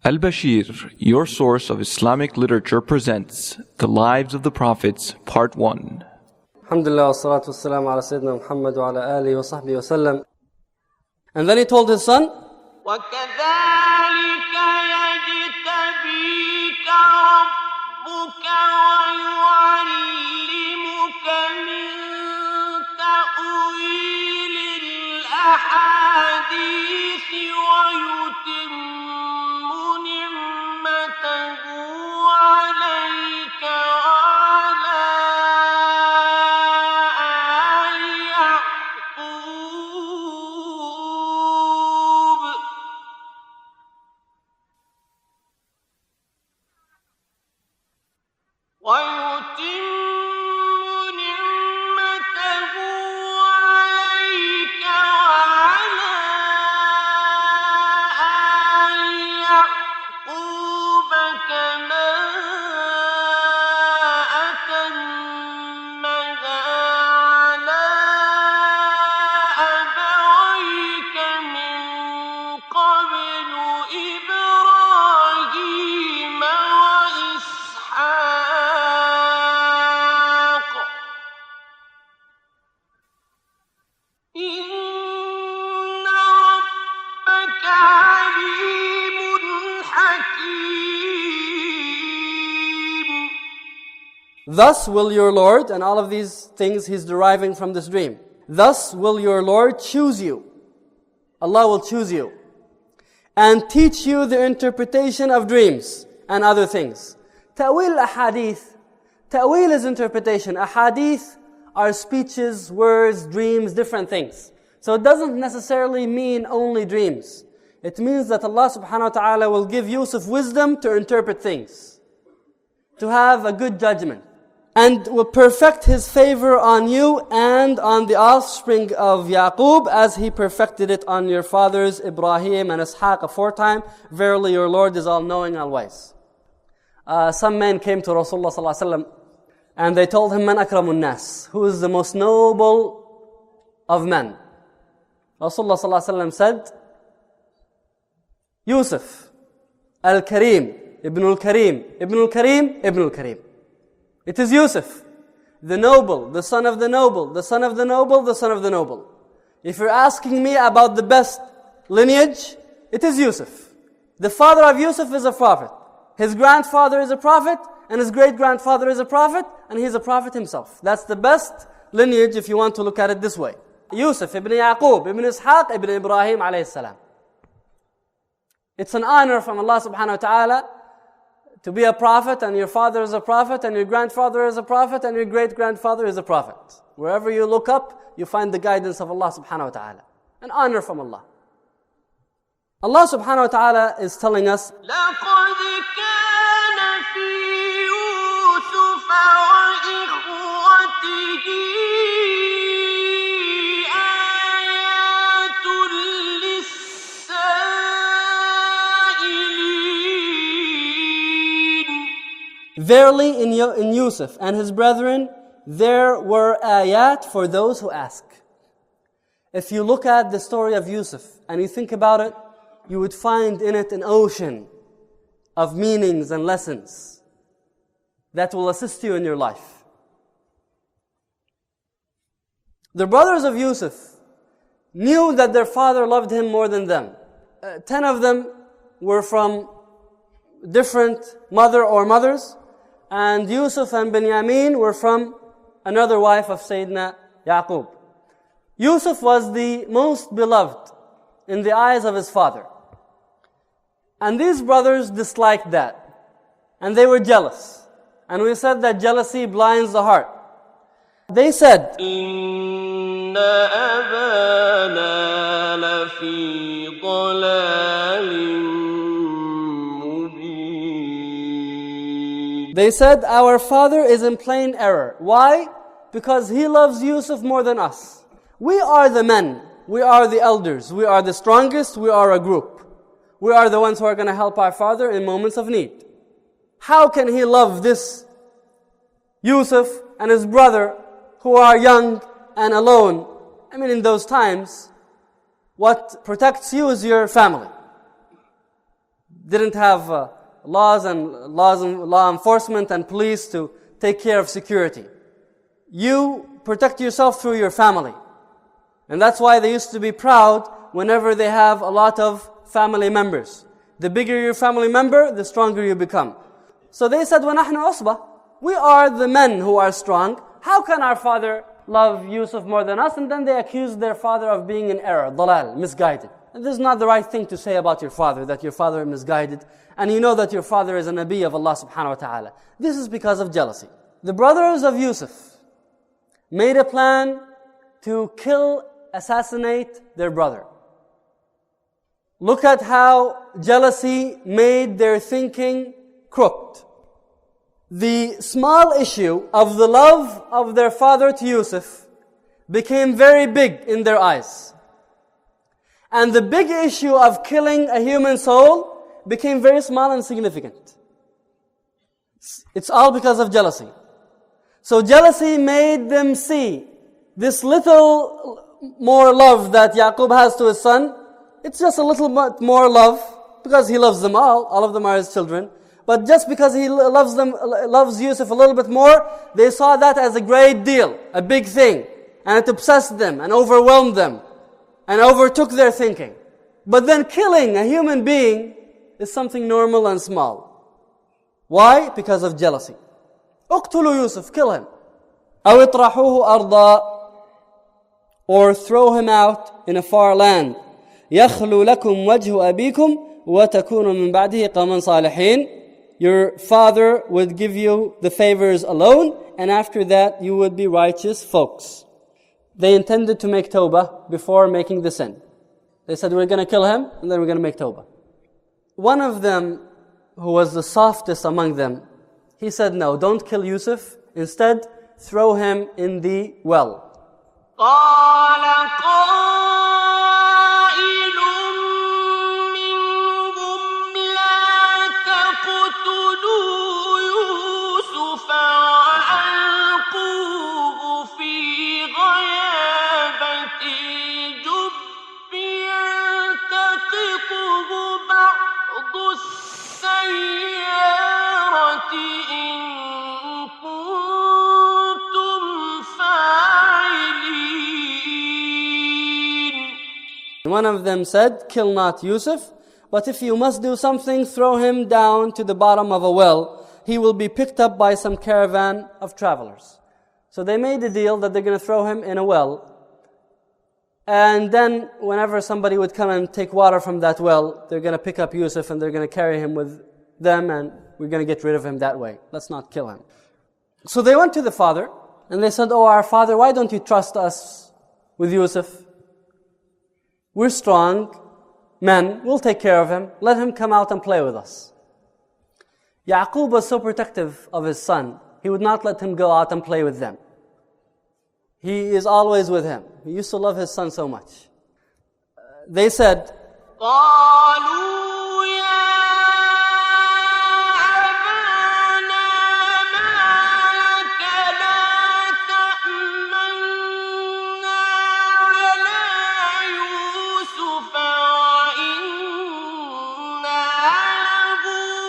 Al-Bashir, your source of Islamic literature, presents The Lives of the Prophets, Part 1. Alhamdulillah, wassalatu wassalamu ala Sayyidina Muhammad wa ala alihi wa sahbihi wa sallam. And then he told his son, وَكَذَلِكَ يَجْتَبِيكَ رَبُّكَ وَيُعَلِّمُكَ مِن تَأْوِيلِ الْأَحَادِيثِ وَيُتِمُّ نِعْمَتَهُ عَلَيْكَ وَعَلَى آلِ يَعْقُوبَ وَيُتِمُّ نِعْمَتَهُ عَلَيْكَ وَعَلَى آلِ يَعْقُوبَ كَمَا أَتَمَّهَا عَلَى أَبَوَيْكَ مِن قَبْلُ إِبْرَاهِيمَ وَإِسْحَاقَ إِنَّ رَبَّكَ عَلِيمٌ حَكِيمٌ. thus will your Lord, and all of these things he's deriving from this dream. Thus will your Lord choose you. Allah will choose you. And teach you the interpretation of dreams and other things. Ta'wil ahadith. Ta'wil is interpretation. Ahadith are speeches, words, dreams, different things. So it doesn't necessarily mean only dreams. It means that Allah subhanahu wa ta'ala will give Yusuf wisdom to interpret things, to have a good judgment, and will perfect His favor on you and on the offspring of Yaqub as He perfected it on your fathers Ibrahim and Ishaq aforetime. Verily your Lord is all-knowing, all-wise. Some men came to Rasulullah sallallahu alaihi wasallam and they told him, Man akramun nas, who is the most noble of men? Rasulullah sallallahu alaihi wasallam said, Yusuf, Al-Karim, Ibn al-Karim, Ibn al-Karim, Ibn al-Karim. It is Yusuf, the noble, the son of the noble, the son of the noble, the son of the noble. If you're asking me about the best lineage, it is Yusuf. The father of Yusuf is a prophet. His grandfather is a prophet, and his great-grandfather is a prophet, and he's a prophet himself. That's the best lineage if you want to look at it this way. Yusuf, Ibn Yaqub, Ibn Ishaq, Ibn Ibrahim alayhi salam. It's an honor from Allah subhanahu wa ta'ala to be a prophet, and your father is a prophet, and your grandfather is a prophet, and your great-grandfather is a prophet. Wherever you look up, you find the guidance of Allah subhanahu wa ta'ala. An honor from Allah. Allah subhanahu wa ta'ala is telling us, لَقَدْ كَانَ فِي يُوسُفَ وَإِخْوَتِهِ آيَاتٌ لِلسَّائِلِينَ. verily in Yusuf and his brethren, there were ayat for those who ask. If you look at the story of Yusuf and you think about it, you would find in it an ocean of meanings and lessons that will assist you in your life. The brothers of Yusuf knew that their father loved him more than them. 10 of them were from different mother or mothers, and Yusuf and Binyamin were from another wife of Sayyidina Yaqub. Yusuf was the most beloved in the eyes of his father. And these brothers disliked that. And they were jealous. And we said that jealousy blinds the heart. They said, إِنَّ أَبَانَا لَفِي ضَلَالٍ مُبِينٍ. They said, our father is in plain error. Why? Because he loves Yusuf more than us. We are the men. We are the elders. We are the strongest. We are a group. We are the ones who are going to help our father in moments of need. How can he love this Yusuf and his brother who are young and alone? I mean, in those times, what protects you is your family. didn't have law enforcement and police to take care of security. You protect yourself through your family. And that's why they used to be proud whenever they have a lot of family members. The bigger your family member, the stronger you become. So they said, وَنَحْنُ عُصْبَةٌ, we are the men who are strong. How can our father love Yusuf more than us? And then they accused their father of being in error, ضلال, misguided. And this is not the right thing to say about your father, that your father is misguided. And you know that your father is a Nabi of Allah subhanahu wa ta'ala. This is because of jealousy. The brothers of Yusuf made a plan to assassinate their brother. Look at how jealousy made their thinking crooked. The small issue of the love of their father to Yusuf became very big in their eyes. And the big issue of killing a human soul became very small and significant. It's all because of jealousy. So jealousy made them see this little more love that Yaqub has to his son. It's just a little bit more love because he loves them all of them are his children. But just because he loves Yusuf a little bit more, they saw that as a great deal, a big thing. And it obsessed them and overwhelmed them and overtook their thinking. But then killing a human being is something normal and small. Why? Because of jealousy. اقتلوا Yusuf, kill him. أو اطرحوه أرضا, or throw him out in a far land. يخلو لكم وجه أبيكم وتكونوا من بعده قوما صالحين. Your father would give you the favors alone, and after that you would be righteous folks. They intended to make tawbah before making the sin. They said, we're going to kill him, and then we're going to make tawbah. One of them, who was the softest among them, he said, no, don't kill Yusuf. Instead, throw him in the well. قال قائل منهم لا تقتلوا يوسف وألقوه في غيابة الجب يلتقطه بعض السيارة إن كنتم فاعلين. One of them said, kill not Yusuf, but if you must do something, throw him down to the bottom of a well. He will be picked up by some caravan of travelers. So they made a deal that they're going to throw him in a well. And then whenever somebody would come and take water from that well, they're going to pick up Yusuf and they're going to carry him with them, and we're going to get rid of him that way. Let's not kill him. So they went to the father and they said, oh, our father, why don't you trust us with Yusuf? We're strong men, we'll take care of him. Let him come out and play with us. Yaqub was so protective of his son, he would not let him go out and play with them. He is always with him. He used to love his son so much. They said, قالوا يا أبانا ما لك لا تأمنا على يوسف وإنا له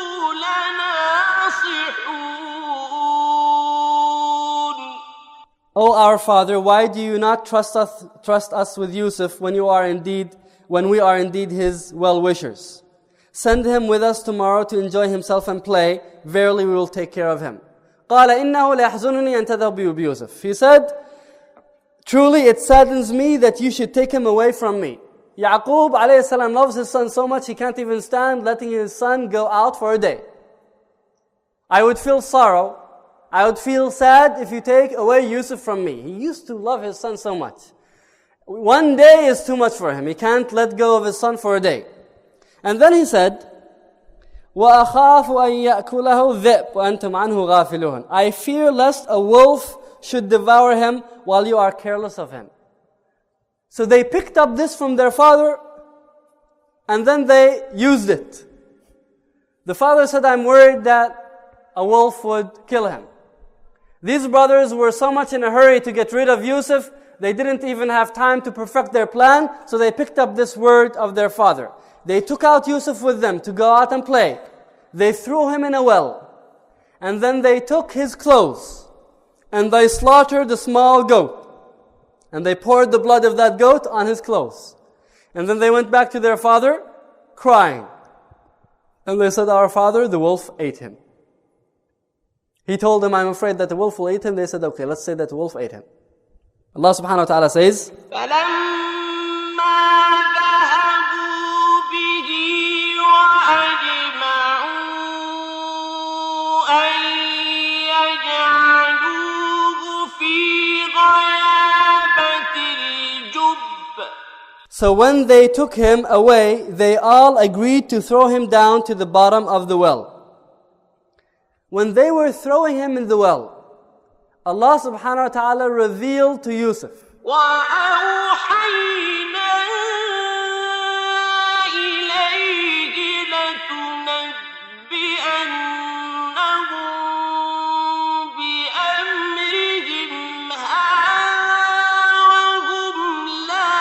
لناصحون. O our father, why do you not trust us with Yusuf when we are indeed his well-wishers? Send him with us tomorrow to enjoy himself and play. Verily we will take care of him. قال إنه ليحزنني أن تذهبوا بيوسف. He said, truly it saddens me that you should take him away from me. Yaqub alayhi salam loves his son so much he can't even stand letting his son go out for a day. I would feel sorrow, I would feel sad if you take away Yusuf from me. He used to love his son so much. One day is too much for him. He can't let go of his son for a day. And then he said, وَأَخَافُ أَن يَأْكُلَهُ الذِّئْبُ وَأَنْتُمْ عَنْهُ غَافِلُونَ. I fear lest a wolf should devour him while you are careless of him. So they picked up this from their father and then they used it. The father said, I'm worried that a wolf would kill him. These brothers were so much in a hurry to get rid of Yusuf, they didn't even have time to perfect their plan, so they picked up this word of their father. They took out Yusuf with them to go out and play. They threw him in a well. And then they took his clothes and they slaughtered a small goat. And they poured the blood of that goat on his clothes. And then they went back to their father crying. And they said, our father, the wolf ate him. He told them, I'm afraid that the wolf will eat him. They said, okay, let's say that the wolf ate him. Allah subhanahu wa ta'ala says, فلما ذهبوا به وأجمعوا أن يجعلوه في غيابة الجب. So when they took him away, they all agreed to throw him down to the bottom of the well. When they were throwing him in the well, Allah subhanahu wa ta'ala revealed to Yusuf. وأوحينا إليه لتنبئنهم بأمرهم هذا وهم لا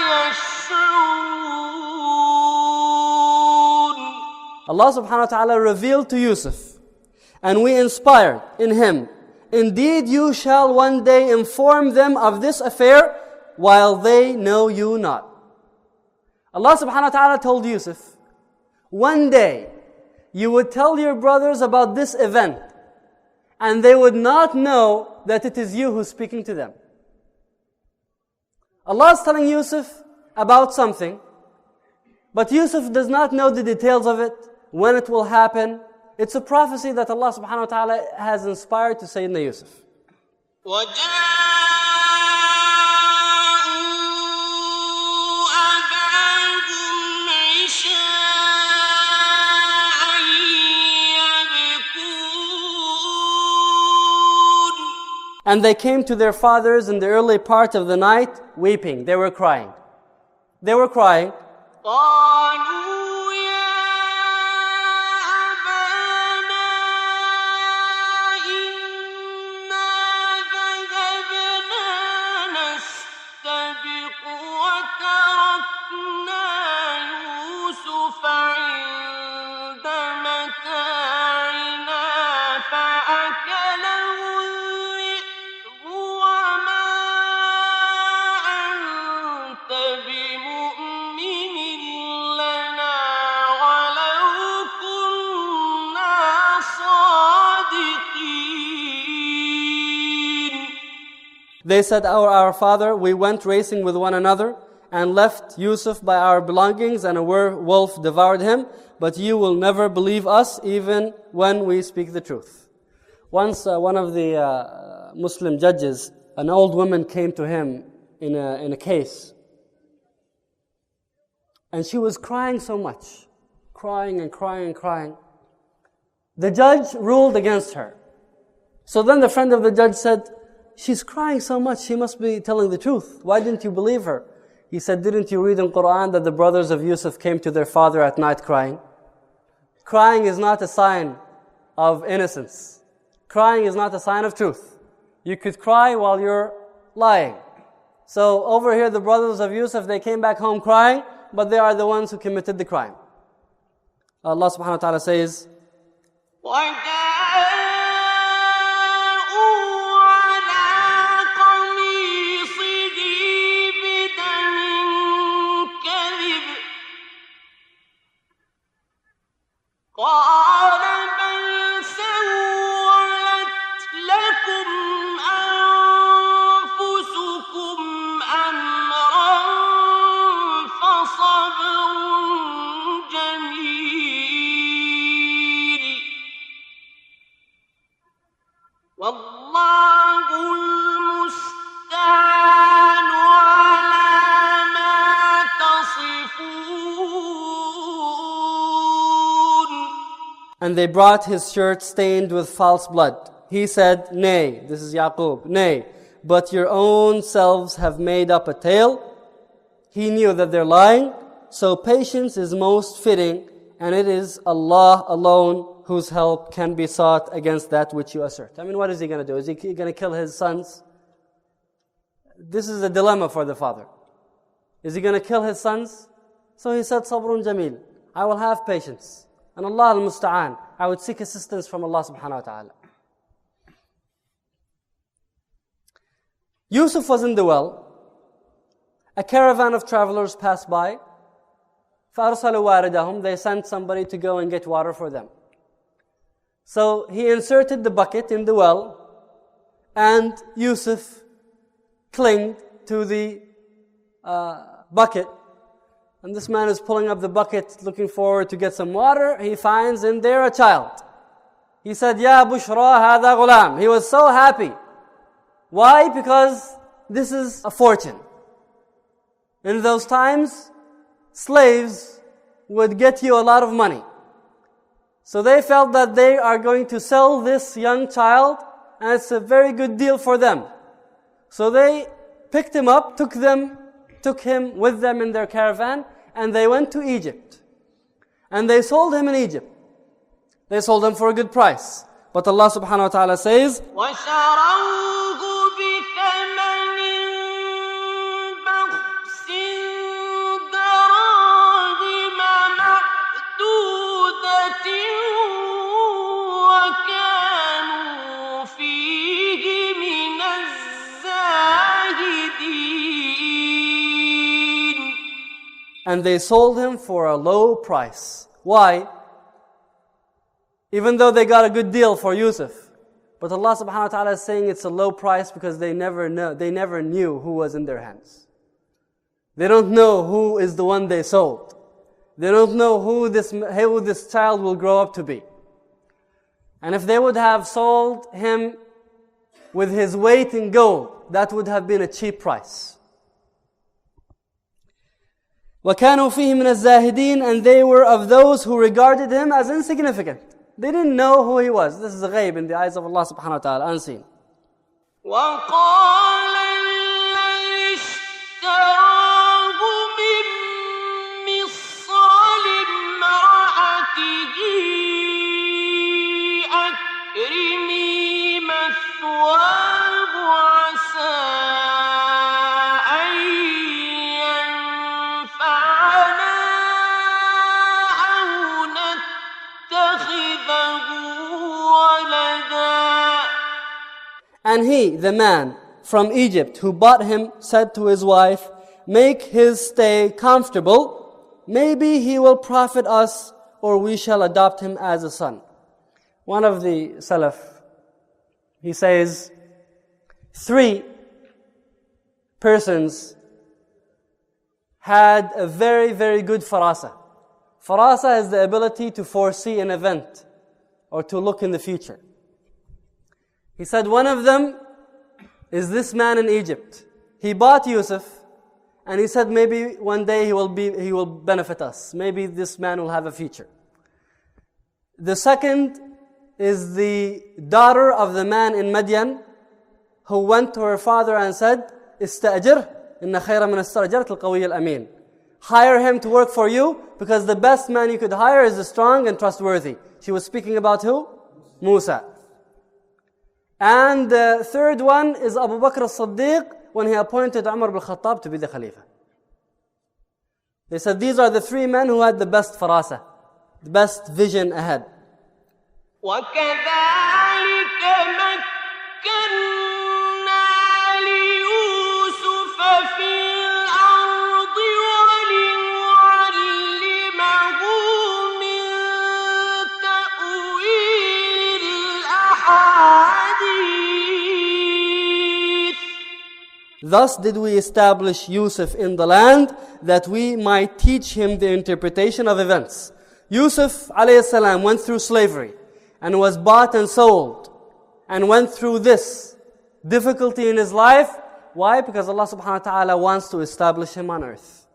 يشعرون. Allah subhanahu wa ta'ala revealed to Yusuf, and we inspired in him, indeed you shall one day inform them of this affair while they know you not. Allah subhanahu wa ta'ala told Yusuf, one day you would tell your brothers about this event and they would not know that it is you who's speaking to them. Allah is telling Yusuf about something, but Yusuf does not know the details of it, when it will happen. It's a prophecy that Allah subhanahu wa ta'ala has inspired to Sayyidina Yusuf. And they came to their fathers in the early part of the night, weeping. They were crying. They were crying. They said, our father, we went racing with one another and left Yusuf by our belongings, and a wolf devoured him, but you will never believe us even when we speak the truth. Once one of the Muslim judges, an old woman came to him in a case. And she was crying so much, crying and crying and crying. The judge ruled against her. So then the friend of the judge said, she's crying so much, she must be telling the truth. Why didn't you believe her? He said, didn't you read in Quran that the brothers of Yusuf came to their father at night crying? Crying is not a sign of innocence. Crying is not a sign of truth. You could cry while you're lying. So over here, the brothers of Yusuf, they came back home crying, but they are the ones who committed the crime. Allah subhanahu wa ta'ala says, قال بل سولت لكم أنفسكم أمرا فصبر جميل والله المستعان على ما تصفون. and they brought his shirt stained with false blood. He said, nay, this is Yaqub, nay, but your own selves have made up a tale. He knew that they're lying, so patience is most fitting, and it is Allah alone whose help can be sought against that which you assert. I mean, what is he going to do? Is he going to kill his sons? This is a dilemma for the father. Is he going to kill his sons? So he said, Sabrun Jamil, I will have patience. And Allah al-Musta'an, I would seek assistance from Allah subhanahu wa ta'ala. Yusuf was in the well. A caravan of travelers passed by. فَأَرْسَلُوا وَارِدَهُمْ. They sent somebody to go and get water for them. So he inserted the bucket in the well, and Yusuf clinged to the bucket. And this man is pulling up the bucket, looking forward to get some water. He finds in there a child. He said, Ya Bushra hada ghulam. He was so happy. Why? Because this is a fortune. In those times, slaves would get you a lot of money. So they felt that they are going to sell this young child, and it's a very good deal for them. So they picked him up, took him with them in their caravan, and they went to Egypt. And they sold him in Egypt. They sold him for a good price. But Allah subhanahu wa ta'ala says, وَشَرَوْهُ بِثَمَنٍ بَخْسٍ دَرَاهِمَ مَعْدُودَةٍ وَكَانُوا فِيهِ مِنَ الزَّاهِدِينَ. and they sold him for a low price. Why? Even though they got a good deal for Yusuf. But Allah subhanahu wa ta'ala is saying it's a low price because they never knew who was in their hands. They don't know who is the one they sold. They don't know who this child will grow up to be. And if they would have sold him with his weight in gold, that would have been a cheap price. وَكَانُوا فِيهِ مِنَ الزَّاهِدِينَ, and they were of those who regarded him as insignificant. They didn't know who he was. This is a ghaib in the eyes of Allah subhanahu wa ta'ala, unseen. وقال الذي اشتراه من مصر لامرأته أكرمي مثواه عسى أن ينفعنا أو نتخذه ولدا. And he, the man from Egypt who bought him, said to his wife, make his stay comfortable. Maybe he will profit us, or we shall adopt him as a son. One of the Salaf, he says, 3 persons had a very, very good farasa. Farasa is the ability to foresee an event or to look in the future. He said one of them is this man in Egypt. He bought Yusuf, and he said maybe one day he will benefit us. Maybe this man will have a future. The second is the daughter of the man in Madian who went to her father and said, "Ista'jir, inna khayra min ista'jarati al-qawiy al-amin." Hire him to work for you, because the best man you could hire is the strong and trustworthy. She was speaking about who? Musa. And the third one is Abu Bakr as-Siddiq, when he appointed Umar ibn Khattab to be the Khalifa. They said these are the 3 men who had the best farasa, the best vision ahead. وكذلك مكنا ليوسف في الأرض ولنعلمه من تأويل الأحاديث. Thus did we establish Yusuf in the land, that we might teach him the interpretation of events. Yusuf alayhi salam went through slavery and was bought and sold and went through this difficulty in his life. Why? Because Allah subhanahu wa ta'ala wants to establish him on earth.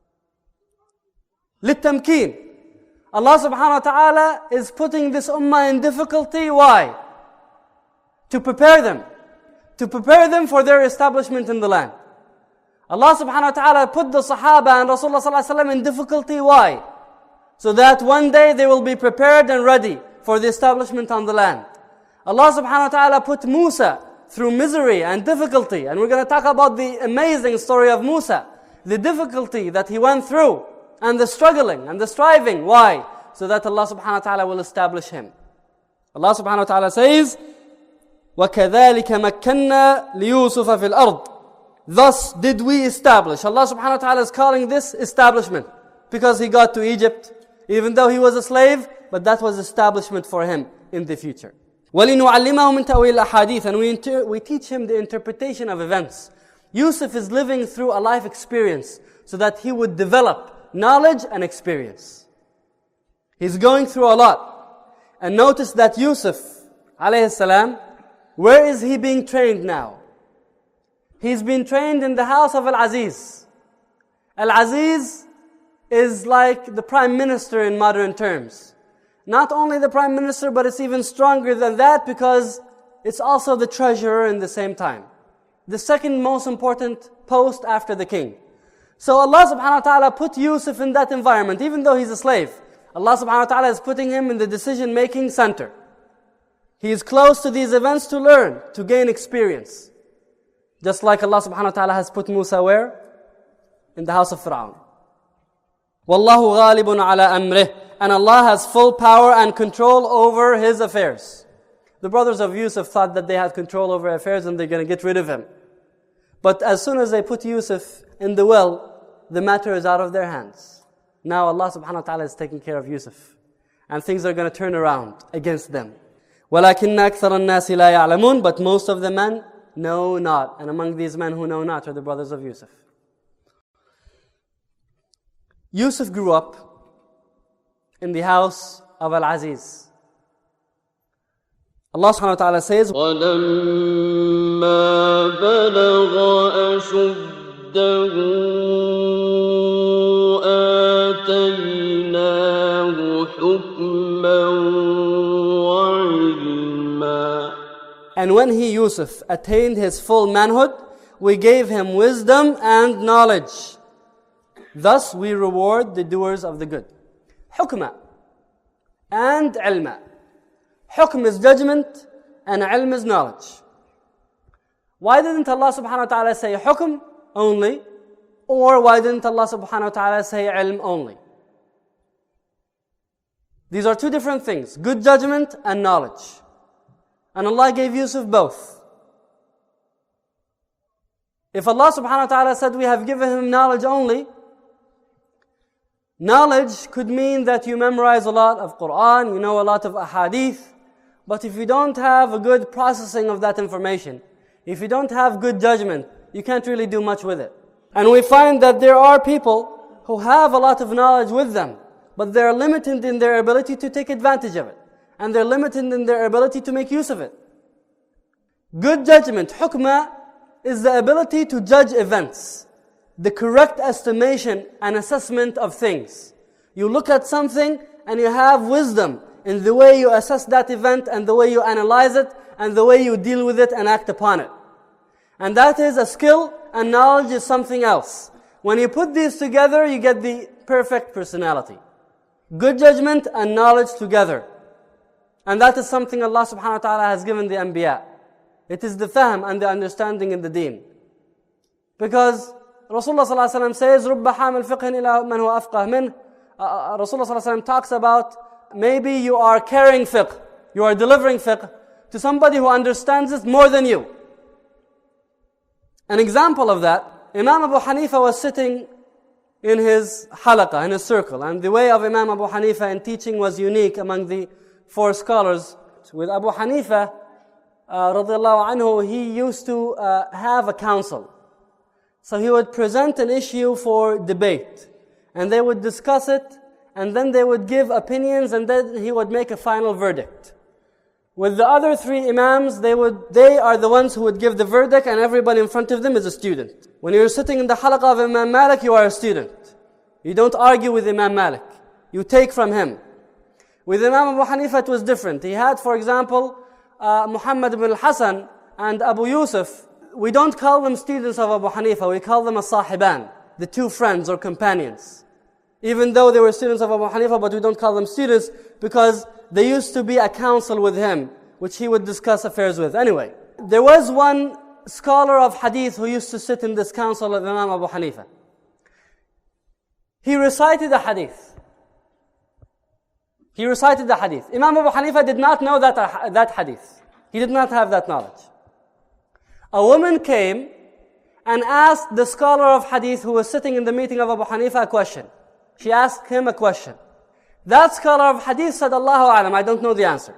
للتمكين. Allah subhanahu wa ta'ala is putting this ummah in difficulty. Why? To prepare them. To prepare them for their establishment in the land. Allah subhanahu wa ta'ala put the Sahaba and Rasulullah sallallahu alaihi wasallam in difficulty. Why? So that one day they will be prepared and ready for the establishment on the land. Allah subhanahu wa ta'ala put Musa through misery and difficulty. And we're going to talk about the amazing story of Musa. The difficulty that he went through and the struggling and the striving. Why? So that Allah subhanahu wa ta'ala will establish him. Allah subhanahu wa ta'ala says, وَكَذَلِكَ مَكَّنَّا لِيُوسُفَ فِي الْأَرْضِ. Thus did we establish. Allah subhanahu wa ta'ala is calling this establishment because he got to Egypt, even though he was a slave, but that was establishment for him in the future. وَلِنُعَلِّمَهُ مِنْ تَأْوِيلِ الْأَحَادِيثِ. And we teach him the interpretation of events. Yusuf is living through a life experience so that he would develop knowledge and experience. He's going through a lot. And notice that Yusuf, alayhi salam, where is he being trained now? He's been trained in the house of Al-Aziz. Al-Aziz is like the prime minister in modern terms. Not only the prime minister, but it's even stronger than that because it's also the treasurer in the same time. The second most important post after the king. So Allah subhanahu wa ta'ala put Yusuf in that environment, even though he's a slave. Allah subhanahu wa ta'ala is putting him in the decision-making center. He is close to these events to learn, to gain experience. Just like Allah subhanahu wa ta'ala has put Musa where? In the house of Fir'aun. Wallahu ghalibun ala amrih. And Allah has full power and control over His affairs. The brothers of Yusuf thought that they had control over affairs and they're going to get rid of him. But as soon as they put Yusuf in the well, the matter is out of their hands. Now Allah subhanahu wa ta'ala is taking care of Yusuf. And things are going to turn around against them. وَلَكِنَّ أَكْثَرَ النَّاسِ لَا يَعْلَمُونَ. But most of the men know not. And among these men who know not are the brothers of Yusuf. Yusuf grew up in the house of Al-Aziz. Allah subhanahu wa ta'ala says, وَلَمَّا بَلَغَ أَشُدَّهُ آتَيْنَاهُ حُكْمًا وَعِلْمًا. And when he, Yusuf, attained his full manhood, we gave him wisdom and knowledge. Thus we reward the doers of the good. Hukma and ilma. Hukm is judgment and ilm is knowledge. Why didn't Allah subhanahu wa ta'ala say hukm only? Or why didn't Allah subhanahu wa ta'ala say ilm only? These are two different things. Good judgment and knowledge. And Allah gave Yusuf both. If Allah subhanahu wa ta'ala said we have given him knowledge only, knowledge could mean that you memorize a lot of Quran, you know a lot of ahadith, but if you don't have a good processing of that information, if you don't have good judgment, you can't really do much with it. And we find that there are people who have a lot of knowledge with them, but they're limited in their ability to take advantage of it. And they're limited in their ability to make use of it. Good judgment, hukmah, is the ability to judge events. The correct estimation and assessment of things. You look at something and you have wisdom in the way you assess that event and the way you analyze it and the way you deal with it and act upon it. And that is a skill, and knowledge is something else. When you put these together, you get the perfect personality. Good judgment and knowledge together. And that is something Allah subhanahu wa ta'ala has given the anbiya. It is the fahm and the understanding in the deen. Because Rasulullah sallallahu alaihi wasallam says, رُبَّ حَامِلْ فِقْهٍ إِلَىٰ مَنْ هُوَ أَفْقَهْ مِنْهُ. Rasulullah sallallahu alaihi wasallam talks about maybe you are carrying fiqh, you are delivering fiqh to somebody who understands it more than you. An example of that, Imam Abu Hanifa was sitting in his halaqah, in his circle, and the way of Imam Abu Hanifa in teaching was unique among the four scholars. With Abu Hanifa, radiallahu anhu, he used to have a council. So he would present an issue for debate, and they would discuss it, and then they would give opinions, and then he would make a final verdict. With the other three imams, they are the ones who would give the verdict, and everybody in front of them is a student. When you're sitting in the halaqah of Imam Malik, you are a student. You don't argue with Imam Malik. You take from him. With Imam Abu Hanifa, it was different. He had, for example, Muhammad ibn al-Hasan and Abu Yusuf. We don't call them students of Abu Hanifa, we call them as-sahiban, the two friends or companions. Even though they were students of Abu Hanifa, but we don't call them students because they used to be a council with him, which he would discuss affairs with. Anyway, there was one scholar of hadith who used to sit in this council of Imam Abu Hanifa. He recited the hadith. Imam Abu Hanifa did not know that hadith. He did not have that knowledge. A woman came and asked the scholar of hadith who was sitting in the meeting of Abu Hanifa a question. She asked him a question. That scholar of hadith said, Allahu A'lam, I don't know the answer.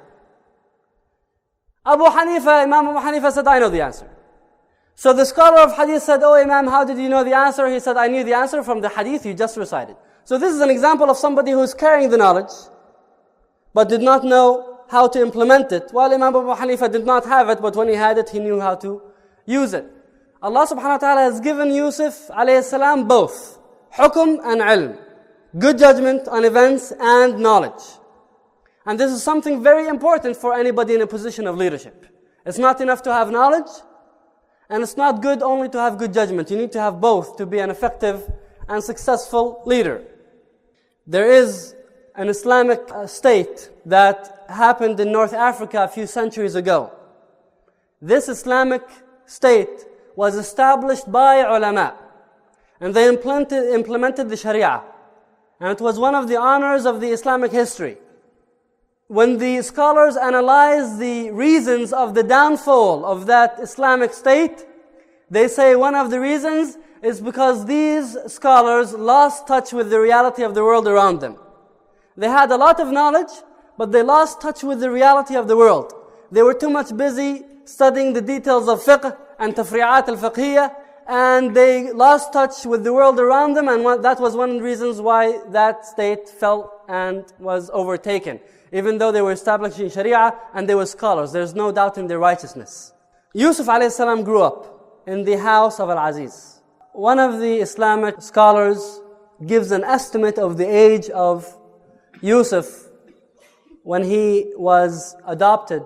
Imam Abu Hanifa said, I know the answer. So the scholar of hadith said, oh Imam, how did you know the answer? He said, I knew the answer from the hadith you just recited. So this is an example of somebody who is carrying the knowledge, but did not know how to implement it. While Imam Abu Hanifa did not have it, but when he had it, he knew how to use it. Allah subhanahu wa ta'ala has given Yusuf alayhi salam both hukum and ilm, good judgment on events and knowledge. And this is something very important for anybody in a position of leadership. It's not enough to have knowledge, and it's not good only to have good judgment. You need to have both to be an effective and successful leader. There is an Islamic state that happened in North Africa a few centuries ago. This Islamic state was established by ulama, and they implemented the Sharia. And it was one of the honors of the Islamic history. When the scholars analyze the reasons of the downfall of that Islamic state, they say one of the reasons is because these scholars lost touch with the reality of the world around them. They had a lot of knowledge, but they lost touch with the reality of the world. They were too much busy studying the details of fiqh and tafri'at al-fiqhiyah, and they lost touch with the world around them, and that was one of the reasons why that state fell and was overtaken. Even though they were establishing Sharia and they were scholars, there's no doubt in their righteousness. Yusuf alayhi salam grew up in the house of Al-Aziz. One of the Islamic scholars gives an estimate of the age of Yusuf when he was adopted.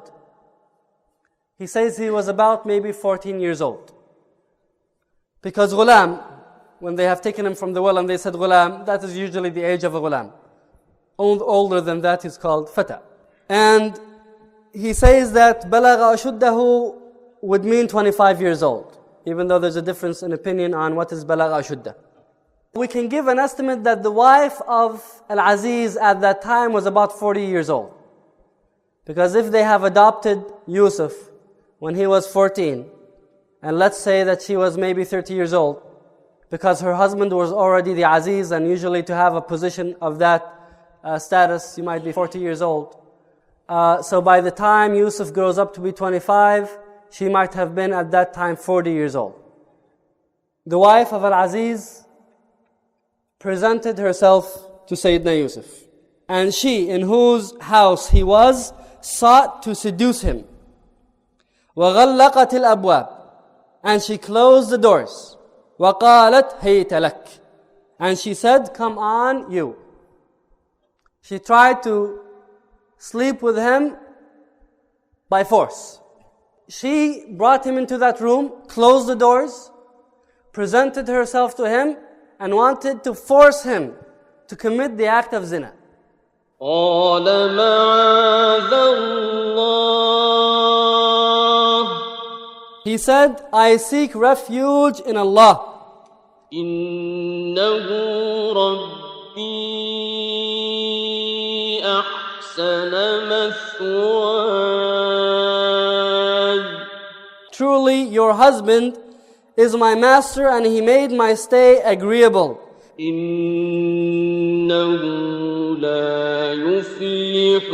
He says he was about maybe 14 years old. Because ghulam, when they have taken him from the well and they said ghulam, that is usually the age of a ghulam. Older than that is called fata. And he says that balagha ashuddahu would mean 25 years old, even though there's a difference in opinion on what is balagha ashuddah. We can give an estimate that the wife of Al-Aziz at that time was about 40 years old. Because if they have adopted Yusuf when he was 14, and let's say that she was maybe 30 years old, because her husband was already the Aziz, and usually to have a position of that status, you might be 40 years old. So by the time Yusuf grows up to be 25, she might have been at that time 40 years old. The wife of Al-Aziz presented herself to Sayyidina Yusuf. And she, in whose house he was, sought to seduce him. وَغَلَّقَتِ الْأَبْوَابِ And she closed the doors. وَقَالَتْ هَيْتَ لَكَ And she said, come on, you. She tried to sleep with him by force. She brought him into that room, closed the doors, presented herself to him, and wanted to force him to commit the act of zina. قال معاذ الله He said, I seek refuge in Allah. إنه ربي أحسن مثواي Truly, your husband is my master, and he made my stay agreeable. إنه لا يفلح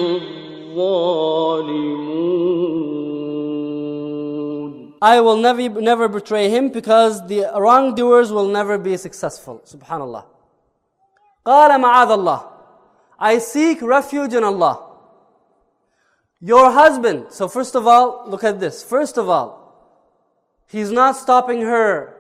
الظالمون I will never betray him, because the wrongdoers will never be successful. Subhanallah. قال معاذ الله I seek refuge in Allah. Your husband. So first of all, look at this. First of all, he's not stopping her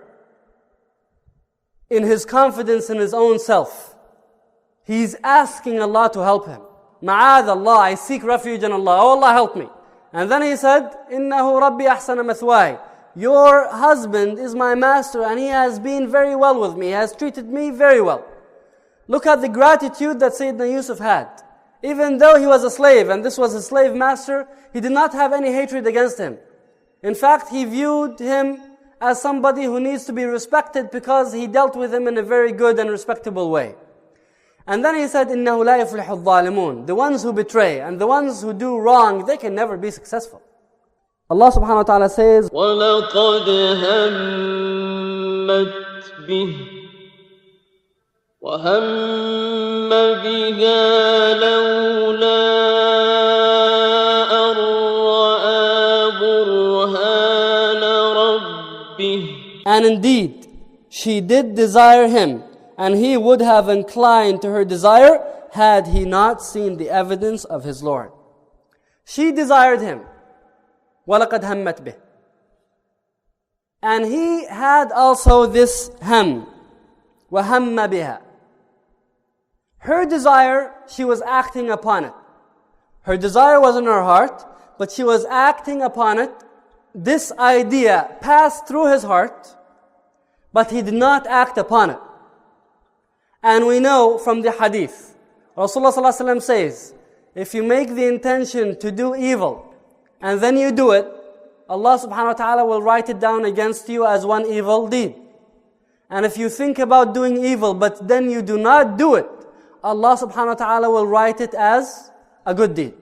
in his confidence in his own self. He's asking Allah to help him. Ma'ad Allah, I seek refuge in Allah. Oh Allah, help me. And then he said, إِنَّهُ رَبِّي أَحْسَنَ مَثْوَاي Your husband is my master, and he has been very well with me. He has treated me very well. Look at the gratitude that Sayyidina Yusuf had. Even though he was a slave, and this was his slave master, he did not have any hatred against him. In fact, he viewed him as somebody who needs to be respected, because he dealt with him in a very good and respectable way. And then he said, إِنَّهُ لَا يُفْلِحُ الظَّالِمُونَ. The ones who betray and the ones who do wrong, they can never be successful. Allah subhanahu wa ta'ala says, وَلَقَدْ هَمَّتْ بِهِ وَهَمَّ بِهَا لَوْلَا أَن رَّأَىٰ بُرْهَانَ رَبِّهِ. And indeed, she did desire him, and he would have inclined to her desire had he not seen the evidence of his Lord. She desired him. وَلَقَدْ هَمَّتْ بِهِ. And he had also this ham. وَهَمَّ بِهَا. Her desire, she was acting upon it. Her desire was in her heart, but she was acting upon it. This idea passed through his heart, but he did not act upon it. And we know from the hadith, Rasulullah ﷺ says, if you make the intention to do evil, and then you do it, Allah subhanahu wa ta'ala will write it down against you as one evil deed. And if you think about doing evil, but then you do not do it, Allah subhanahu wa ta'ala will write it as a good deed.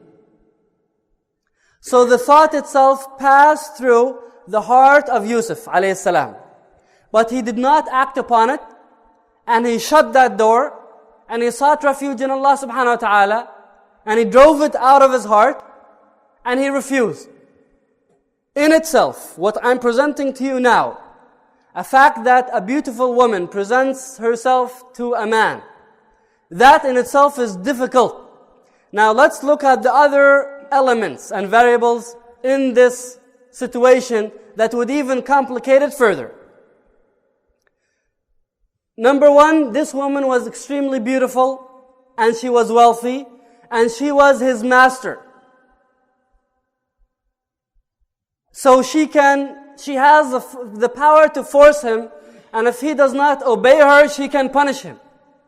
So the thought itself passed through the heart of Yusuf alayhi salam. But he did not act upon it, and he shut that door, and he sought refuge in Allah subhanahu wa ta'ala, and he drove it out of his heart, and he refused. In itself, what I'm presenting to you now, a fact that a beautiful woman presents herself to a man, that in itself is difficult. Now let's look at the other elements and variables in this situation that would even complicate it further. Number one, this woman was extremely beautiful, and she was wealthy, and she was his master. So she has the power to force him, and if he does not obey her, she can punish him.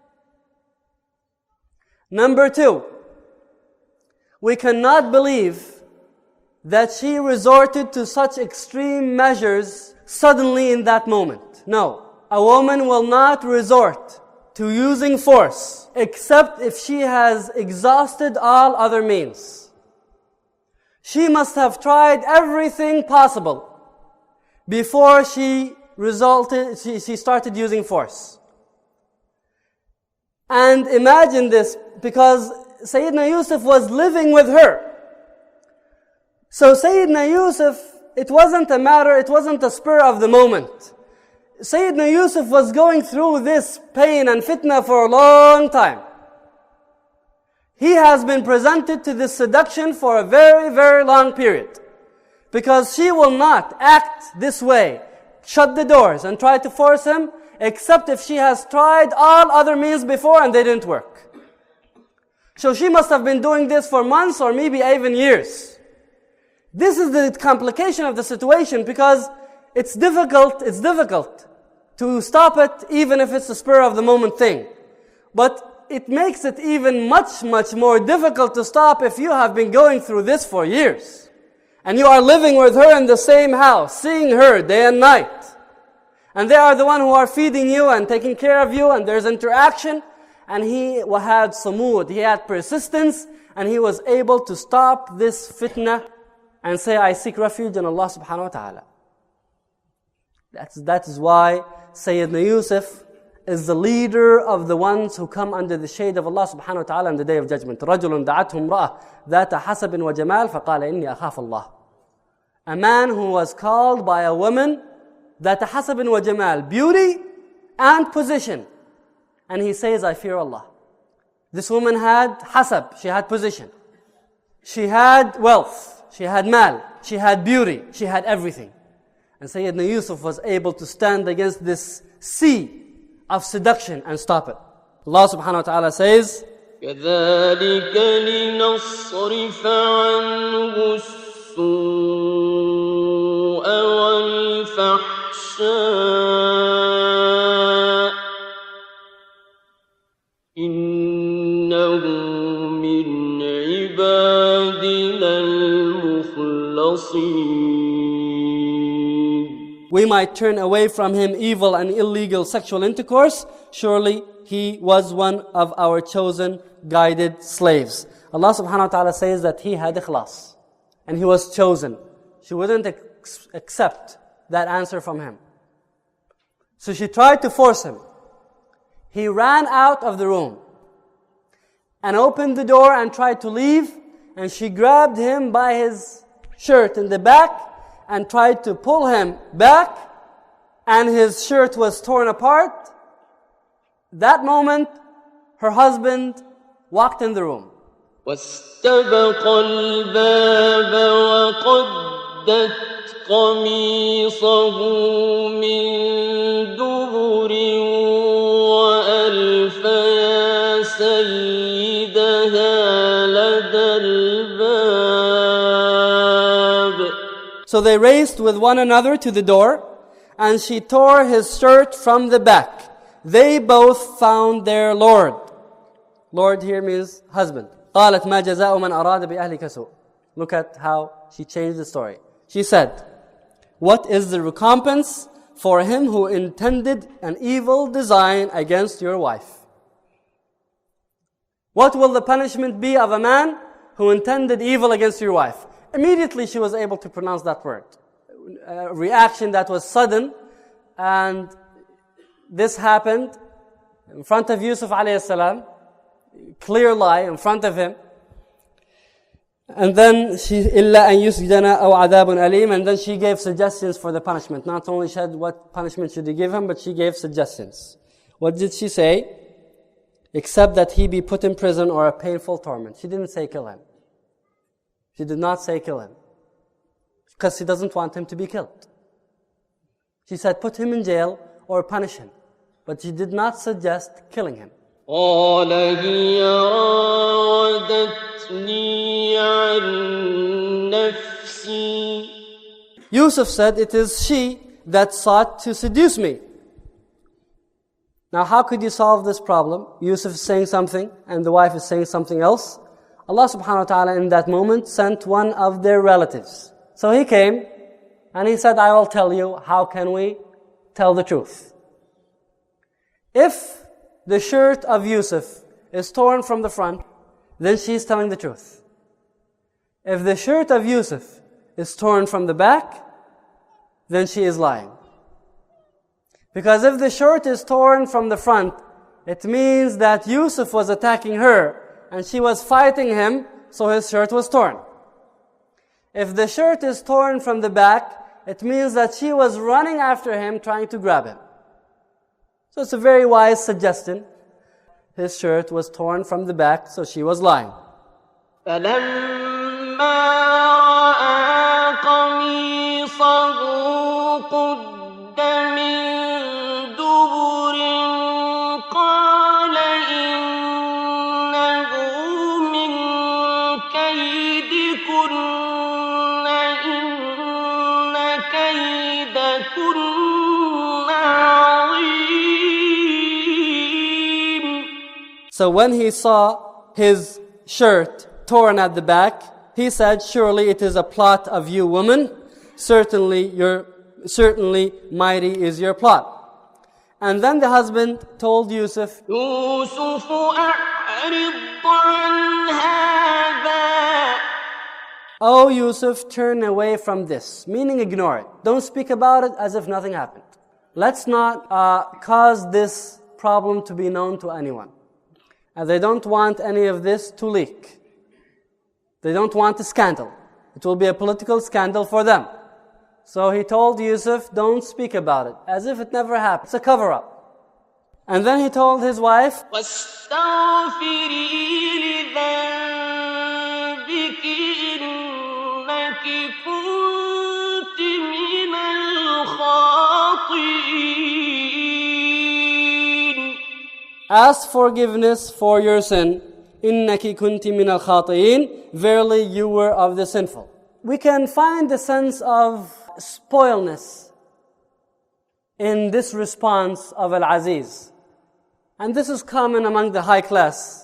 Number two, we cannot believe that she resorted to such extreme measures suddenly in that moment. No. A woman will not resort to using force except if she has exhausted all other means. She must have tried everything possible before she started using force. And imagine this, because Sayyidina Yusuf was living with her. So Sayyidina Yusuf, it wasn't a spur of the moment. Sayyidina Yusuf was going through this pain and fitna for a long time. He has been presented to this seduction for a very, very long period. Because she will not act this way, shut the doors and try to force him, except if she has tried all other means before and they didn't work. So she must have been doing this for months or maybe even years. This is the complication of the situation, because it's difficult to stop it, even if it's a spur of the moment thing. But it makes it even much, much more difficult to stop if you have been going through this for years. And you are living with her in the same house, seeing her day and night. And they are the one who are feeding you and taking care of you, and there's interaction. And he had samud, he had persistence, and he was able to stop this fitna and say, I seek refuge in Allah subhanahu wa ta'ala. That is why Sayyidina Yusuf is the leader of the ones who come under the shade of Allah subhanahu wa ta'ala on the Day of Judgment. رَجُلٌ دَعَتْهُ امْرَأَةٌ ذَاتَ حَسَبٍ وَجَمَالٍ فَقَالَ إِنِّي أَخَافُ اللَّهِ. A man who was called by a woman, ذَاتَ حَسَبٍ وَجَمَالٍ, beauty and position. And he says, I fear Allah. This woman had hasab, she had position. She had wealth, she had mal, she had beauty, she had everything. And Sayyidina Yusuf was able to stand against this sea of seduction and stop it. Allah subhanahu wa ta'ala says, كَذَلِكَ لِنَصْرِفَ عَنْهُ السُّوءَ وَالْفَحْشَاءَ إِنَّهُ مِنْ عِبَادِنَا الْمُخْلَصِينَ. we might turn away from him evil and illegal sexual intercourse. Surely he was one of our chosen, guided slaves. Allah subhanahu wa ta'ala says that he had ikhlas. And he was chosen. She wouldn't accept that answer from him. So she tried to force him. He ran out of the room and opened the door and tried to leave. And she grabbed him by his shirt in the back and tried to pull him back. And his shirt was torn apart. That moment, her husband walked in the room. واستبق الباب وقدت قميصه من دبر وألف يا سيدها لدى الباب. So they raced with one another to the door, and she tore his shirt from the back. They both found their Lord. Lord here means husband. قالت ما جزاء من أراد بأهلك سوء. Look at how she changed the story. She said, what is the recompense for him who intended an evil design against your wife? What will the punishment be of a man who intended evil against your wife? Immediately she was able to pronounce that word. A reaction that was sudden, and this happened in front of Yusuf alayhi salam. Clear lie in front of him. And then she إِلَّا أَن يُسْجَنَ أَوْ عَذَابٌ أَلِيمٌ. And then she gave suggestions for the punishment. Not only said what punishment should he give him, but she gave suggestions. What did she say? Except that he be put in prison or a painful torment. She didn't say kill him. She did not say kill him. Because she doesn't want him to be killed. She said put him in jail or punish him. But she did not suggest killing him. قال هي راودتني عن نفسي. Yusuf said, it is she that sought to seduce me. Now how could you solve this problem? Yusuf is saying something and the wife is saying something else. Allah subhanahu wa ta'ala in that moment sent one of their relatives. So he came and he said, I will tell you, how can we tell the truth? If the shirt of Yusuf is torn from the front, then she is telling the truth. If the shirt of Yusuf is torn from the back, then she is lying. Because if the shirt is torn from the front, it means that Yusuf was attacking her and she was fighting him, so his shirt was torn. If the shirt is torn from the back, it means that she was running after him, trying to grab him. So it's a very wise suggestion. His shirt was torn from the back, so she was lying. فلما رأى قميصه قد من دبر قال إنه من كيدكن إن كيدكن So when he saw his shirt torn at the back, he said, surely it is a plot of you women. Certainly mighty is your plot. And then the husband told Yusuf, يوسف أعرض عن هذا. Oh Yusuf, turn away from this. Meaning ignore it. Don't speak about it as if nothing happened. Let's not cause this problem to be known to anyone. And they don't want any of this to leak. They don't want a scandal. It will be a political scandal for them. So he told Yusuf, don't speak about it, as if it never happened. It's a cover-up. And then he told his wife, واستغفري لذنبك إنك كنت من الخاطئين. ask forgiveness for your sin. إِنَّكِ كُنْتِ مِنَ الْخَاطِئِينَ. Verily you were of the sinful. We can find the sense of spoilness in this response of Al-Aziz. And this is common among the high class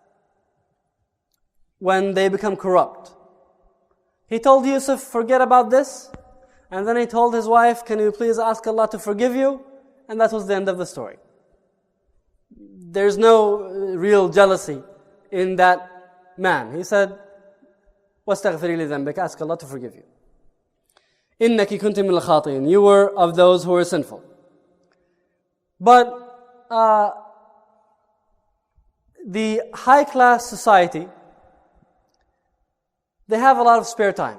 when they become corrupt. He told Yusuf, forget about this. And then he told his wife, can you please ask Allah to forgive you? And that was the end of the story. there's no real jealousy in that man. He said, وَاسْتَغْفِرِي لِذَنْبِكَ, ask Allah to forgive you. إِنَّكِ كُنْتِ مِنَ الْخَاطِئِينَ, you were of those who were sinful. But the high-class society, they have a lot of spare time.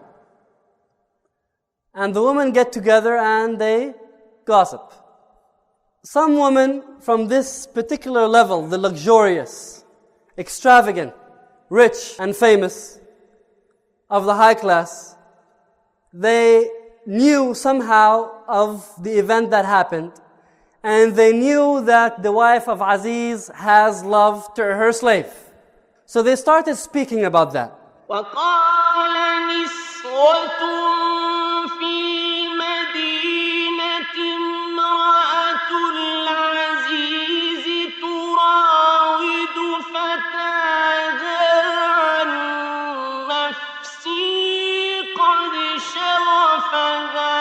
And the women get together and they gossip. Some women from this particular level, the luxurious, extravagant, rich and famous of the high class, they knew somehow of the event that happened, and they knew that the wife of Aziz has love to her slave. So they started speaking about that. وقال نسوة في المدينة امرأة العزيز تراود فتاها عن نفسه قد شغفها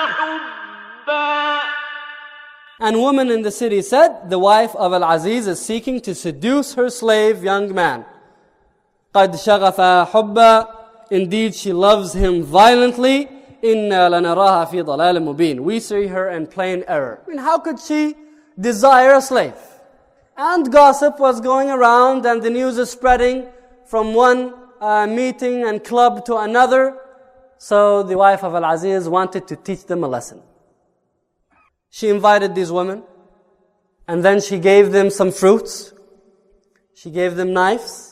حبا. And women in the city said, the wife of Al-Aziz is seeking to seduce her slave, young man. قَدْ شَغَفَ حُبًّا, indeed she loves him violently. إِنَّا لَنَرَاهَا فِي ضَلَالٍ مُبِينٍ, we see her in plain error. I mean, how could she desire a slave? And gossip was going around, and the news is spreading from one meeting and club to another. So the wife of Al-Aziz wanted to teach them a lesson. She invited these women, and then she gave them some fruits. She gave them knives.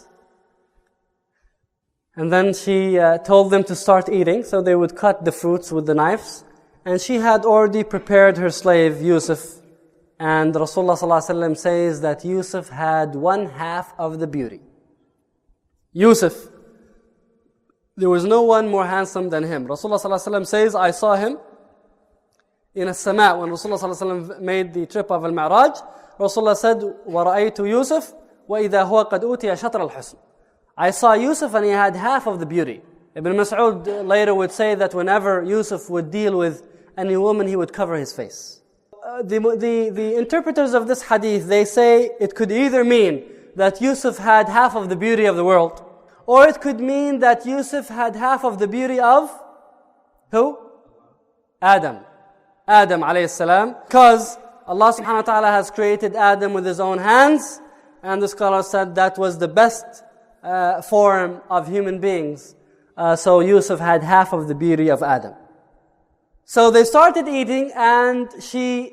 And then she told them to start eating, so they would cut the fruits with the knives. And she had already prepared her slave, Yusuf. And Rasulullah ﷺ says that Yusuf had 1/2 of the beauty. Yusuf, there was no one more handsome than him. Rasulullah ﷺ says, I saw him in as-sama' when Rasulullah ﷺ made the trip of al-Mi'raj. Rasulullah said, وَرَأَيْتُ يُوسُف وَإِذَا هُوَ قَدْ أُوتِيَ شَطْرَ الْحُسْنِ. I saw Yusuf and he had 1/2 of the beauty. Ibn Mas'ud later would say that whenever Yusuf would deal with any woman, he would cover his face. The interpreters of this hadith, they say it could either mean that Yusuf had 1/2 of the beauty of the world, or it could mean that Yusuf had 1/2 of the beauty of who? Adam alayhi salam. Because Allah subhanahu wa ta'ala has created Adam with his own hands, and the scholar said that was the best form of human beings. So Yusuf had 1/2 of the beauty of Adam. So they started eating, and she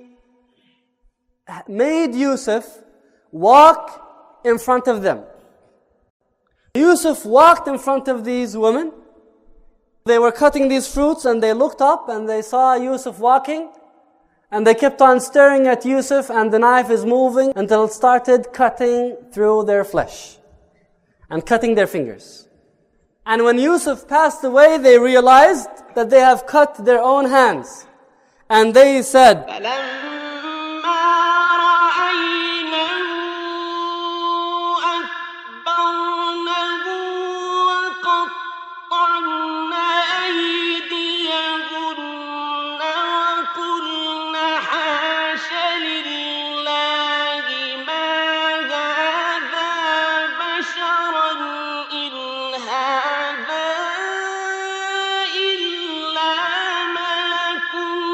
made Yusuf walk in front of them. Yusuf walked in front of these women. They were cutting these fruits, and they looked up and they saw Yusuf walking, and they kept on staring at Yusuf, and the knife is moving until it started cutting through their flesh and cutting their fingers. And when Yusuf passed away, they realized that they have cut their own hands. And they said, فلما رأينه أكبرنه وقطعن أيديهن وقلن حاش لله ما هذا بشرا إن هذا إلا ملك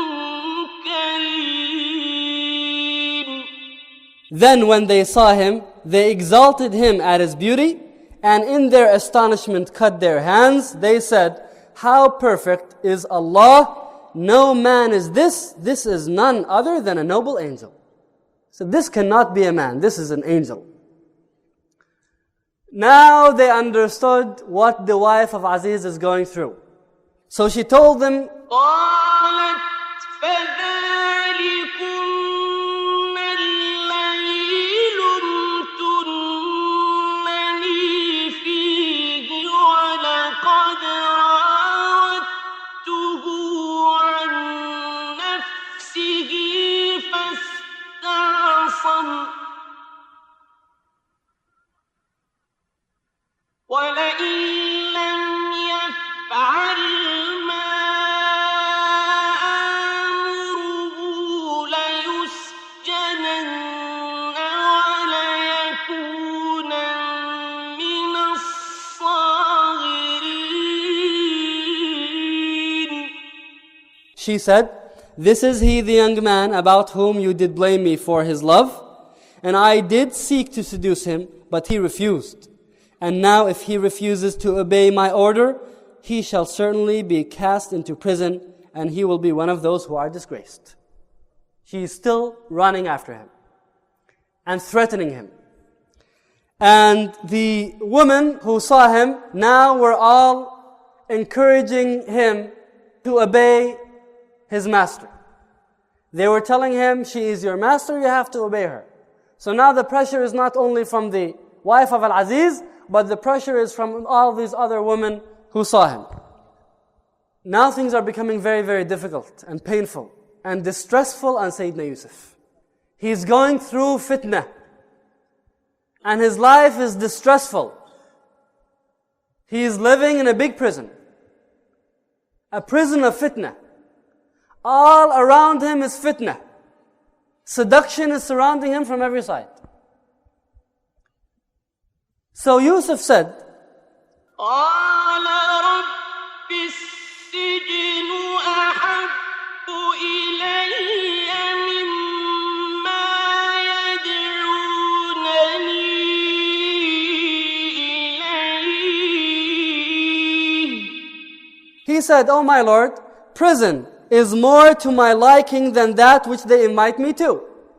كريم. then when they saw him, they exalted him at his beauty, and in their astonishment cut their hands. They said, how perfect is Allah! No man is this. This is none other than a noble angel. So this cannot be a man. This is an angel. Now they understood what the wife of Aziz is going through. So she told them, قالت فذلكن الذي لمتنني فيه ولقد راودته عن نفسه فاستعصم ولئن لم يفعل ما آمره She said, "This is he, the young man, about whom you did blame me for his love. And I did seek to seduce him, but he refused. And now if he refuses to obey my order, he shall certainly be cast into prison, and he will be one of those who are disgraced." She is still running after him and threatening him. And the women who saw him now were all encouraging him to obey his master. They were telling him, "She is your master, you have to obey her." So now the pressure is not only from the wife of Al-Aziz, but the pressure is from all these other women who saw him. Now things are becoming very, very difficult and painful and distressful on Sayyidina Yusuf. He's going through fitna, and his life is distressful. He is living in a big prison, a prison of fitna. All around him is fitna. Seduction is surrounding him from every side. So Yusuf said, قال رب السجن أحب إلي مما يدعونني إليه. he said, "Oh my Lord, prison is more to my liking than that which they invite me to."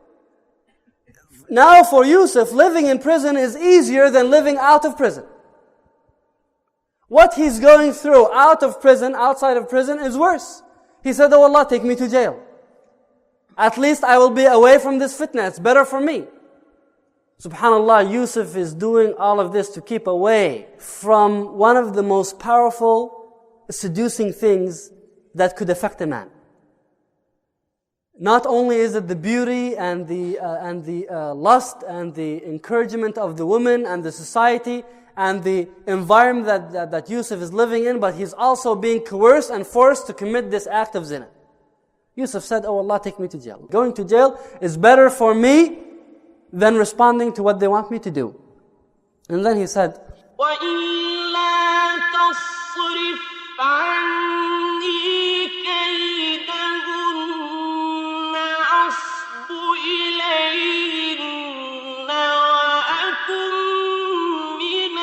Now for Yusuf, living in prison is easier than living out of prison. What he's going through out of prison, outside of prison, is worse. He said, "Oh Allah, take me to jail. At least I will be away from this fitna. It's better for me." SubhanAllah, Yusuf is doing all of this to keep away from one of the most powerful, seducing things that could affect a man. Not only is it the beauty and the lust and the encouragement of the woman and the society and the environment that Yusuf is living in, but he's also being coerced and forced to commit this act of zina. Yusuf said, "Oh Allah, take me to jail. Going to jail is better for me than responding to what they want me to do." And then he said, وإلا تصرف عني كيدهن أصب إليهن وأكن من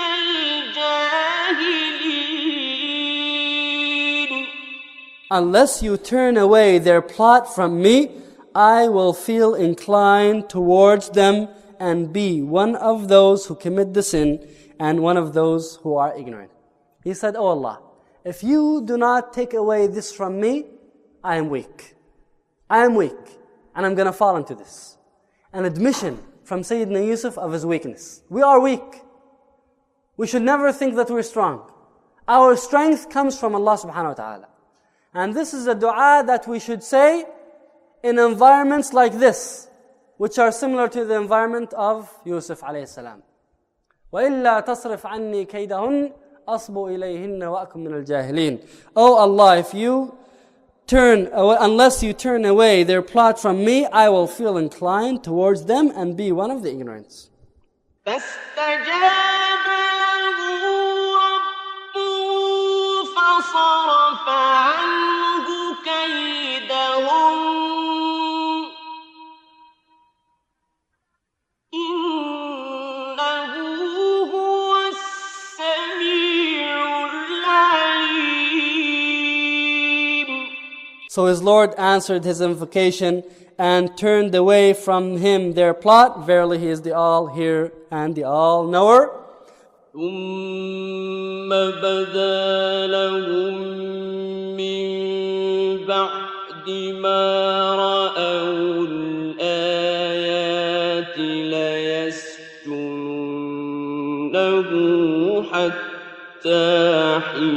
الجاهلين. "Unless you turn away their plot from me, I will feel inclined towards them and be one of those who commit the sin and one of those who are ignorant." He said, "Oh Allah, if you do not take away this from me, I am weak. I am weak, and I'm going to fall into this." An admission from Sayyidina Yusuf of his weakness. We are weak. We should never think that we're strong. Our strength comes from Allah subhanahu wa ta'ala. And this is a dua that we should say in environments like this, which are similar to the environment of Yusuf alayhi salam. وَإِلَّا تَصْرِفْ عَنِّي كَيْدَهُنْ أَصْبُ إِلَيْهِنَّ وَأَكُمْ مِنَ الْجَاهِلِينَ. Oh Allah, if you unless you turn away their plot from me, I will feel inclined towards them and be one of the ignorants. فاستجاب له ربه فصرف عنه كيدهم إنه هو السميع العليم. So his Lord answered his invocation and turned away from him their plot. Verily he is the all-hearer and the all-knower. ثم بدا لهم من بعد ما رأوا الآيات ليسجننه حتى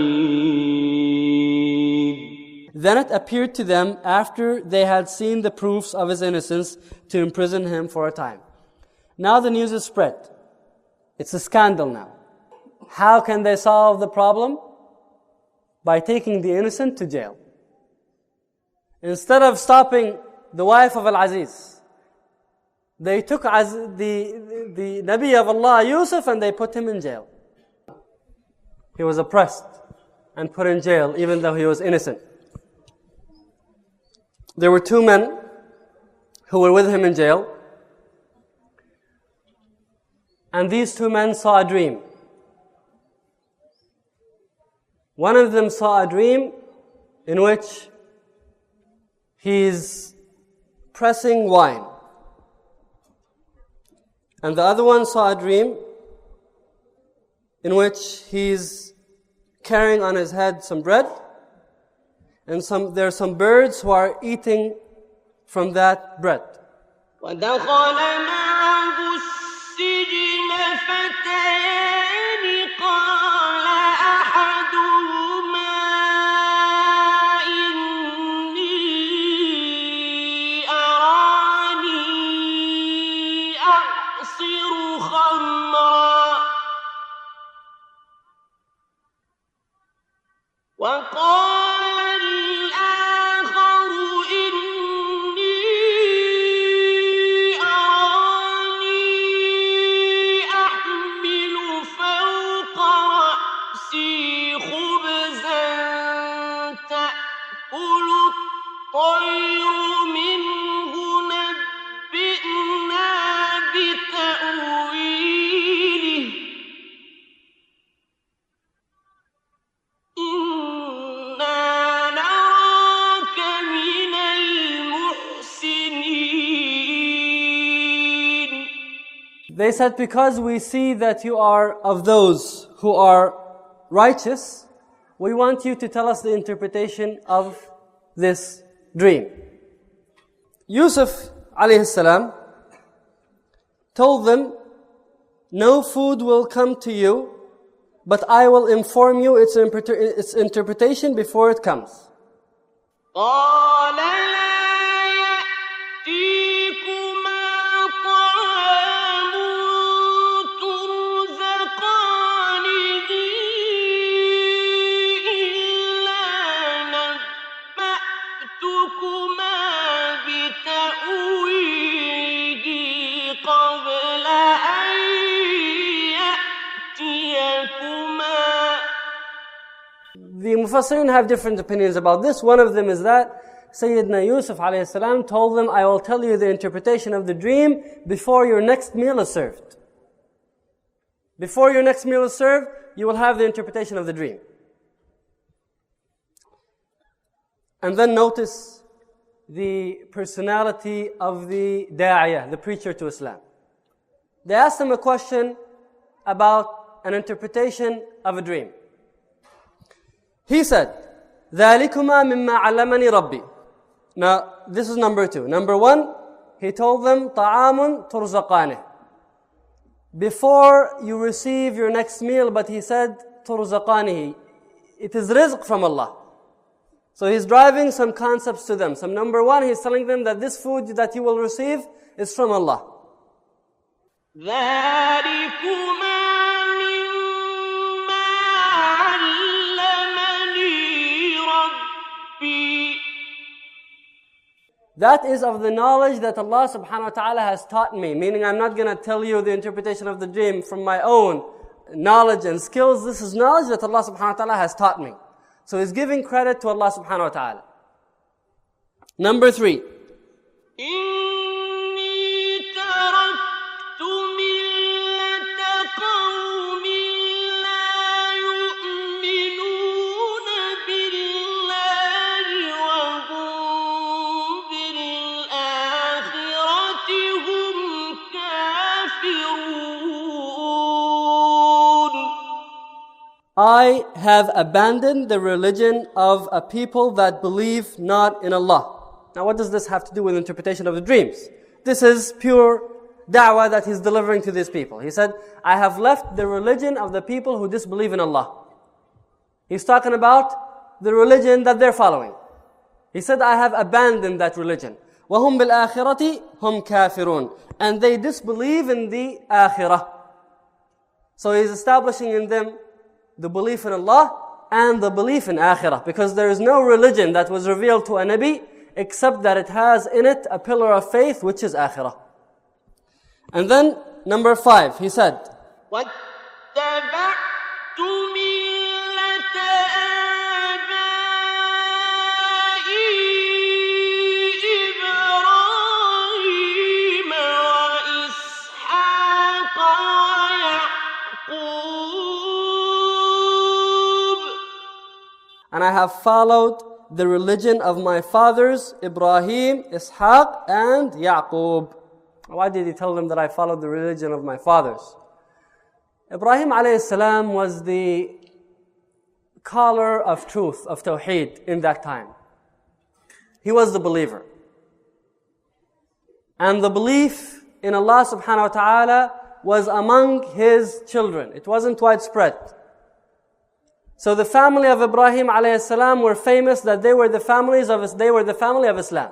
حين. Then it appeared to them after they had seen the proofs of his innocence to imprison him for a time. Now the news is spread. It's a scandal now. How can they solve the problem? By taking the innocent to jail. Instead of stopping the wife of Al-Aziz, they took the Nabi of Allah, Yusuf, and they put him in jail. He was oppressed and put in jail even though he was innocent. there were two men who were with him in jail. And these two men saw a dream. One of them saw a dream in which he's pressing wine. And the other one saw a dream in which he's carrying on his head some bread, and there are some birds who are eating from that bread. ودخل معه السجن فتيان قال أحدهما إني أراني أعصر خمرا وقال الآخر إني أراني أحمل فوق رأسي خبزا تأكل الطير منه نبئنا بتأويله إنا نراك من المحسنين. They said, because we see that you are of those who are righteous, we want you to tell us the interpretation of this dream. Yusuf alayhi salam told them, no food will come to you, but I will inform you its interpretation before it comes. قال لا يأتيكما طعام ترزقانه إلا نبأتكما بتأويله قبل أن يأتيكما. The Mufassirin have different opinions about this. One of them is that Sayyidina Yusuf alayhi salam told them, I will tell you the interpretation of the dream before your next meal is served. Before your next meal is served, you will have the interpretation of the dream. And then notice the personality of the da'iyah, the preacher to Islam. They asked him a question about an interpretation of a dream. He said, ذَلِكُمَا مِمَّا عَلَّمَنِي رَبِّي. Now, this is number two. Number one, he told them, طَعَامٌ تُرْزَقَانِهِ. Before you receive your next meal, but he said, تُرْزَقَانِهِ. It is rizq from Allah. So he's driving some concepts to them. So number one, he's telling them that this food that you will receive is from Allah. ذلكما مما علمني ربي. That is of the knowledge that Allah subhanahu wa ta'ala has taught me. Meaning I'm not going to tell you the interpretation of the dream from my own knowledge and skills. This is knowledge that Allah subhanahu wa ta'ala has taught me. So he's giving credit to Allah subhanahu wa ta'ala. Number three. إني تركت ملة قوم لا يؤمنون بالله وهم بالآخرة هم كافرون. I have abandoned the religion of a people that believe not in Allah. Now what does this have to do with interpretation of the dreams? This is pure da'wah that he's delivering to these people. He said, I have left the religion of the people who disbelieve in Allah. He's talking about the religion that they're following. He said, I have abandoned that religion. وَهُمْ بِالْآخِرَةِ هُمْ كَافِرُونَ. And they disbelieve in the akhirah. So he's establishing in them the belief in Allah and the belief in akhirah. Because there is no religion that was revealed to a Nabi except that it has in it a pillar of faith, which is akhirah. And then, number 5, he said, واتبعت ملة آبائي and I have followed the religion of my fathers, Ibrahim, Ishaq, and Yaqub. Why did he tell them that I followed the religion of my fathers? Ibrahim alayhi salam was the caller of truth, of Tawheed in that time. He was the believer. And the belief in Allah subhanahu wa ta'ala was among his children. It wasn't widespread. So the family of Ibrahim alayhi salam were famous that they were the family of Islam.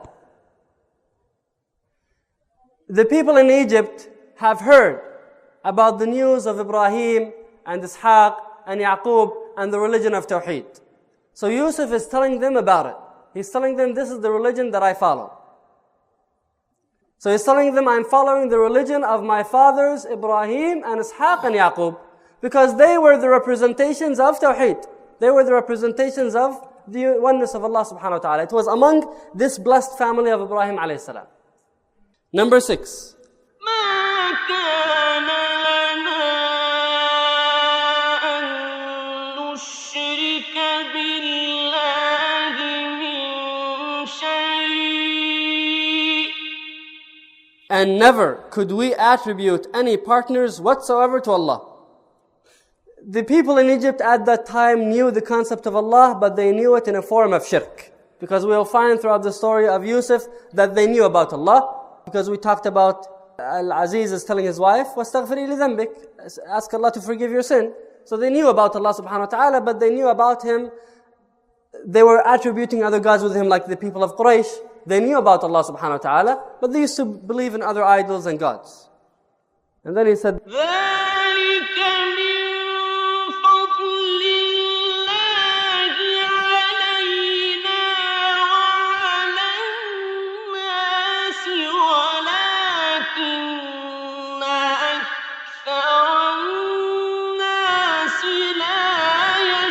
The people in Egypt have heard about the news of Ibrahim and Ishaq and Yaqub and the religion of Tawheed. So Yusuf is telling them about it. He's telling them, this is the religion that I follow. So he's telling them, I'm following the religion of my fathers, Ibrahim and Ishaq and Yaqub, because they were the representations of Tawheed. They were the representations of the oneness of Allah subhanahu wa ta'ala. It was among this blessed family of Ibrahim alayhi salam. Number 6. ما كان لنا أن نشرك بالله من شيء. And never could we attribute any partners whatsoever to Allah. The people in Egypt at that time knew the concept of Allah, but they knew it in a form of shirk. Because we will find throughout the story of Yusuf that they knew about Allah. Because we talked about Al-Aziz is telling his wife, وَاسْتَغْفِرِي لِذَنْبِكَ, ask Allah to forgive your sin. So they knew about Allah subhanahu wa ta'ala, but they knew about Him. They were attributing other gods with Him, like the people of Quraysh. They knew about Allah subhanahu wa ta'ala, but they used to believe in other idols and gods. And then he said, ذلك من فضل الله علينا وعلى الناس ولكن أكثر الناس لا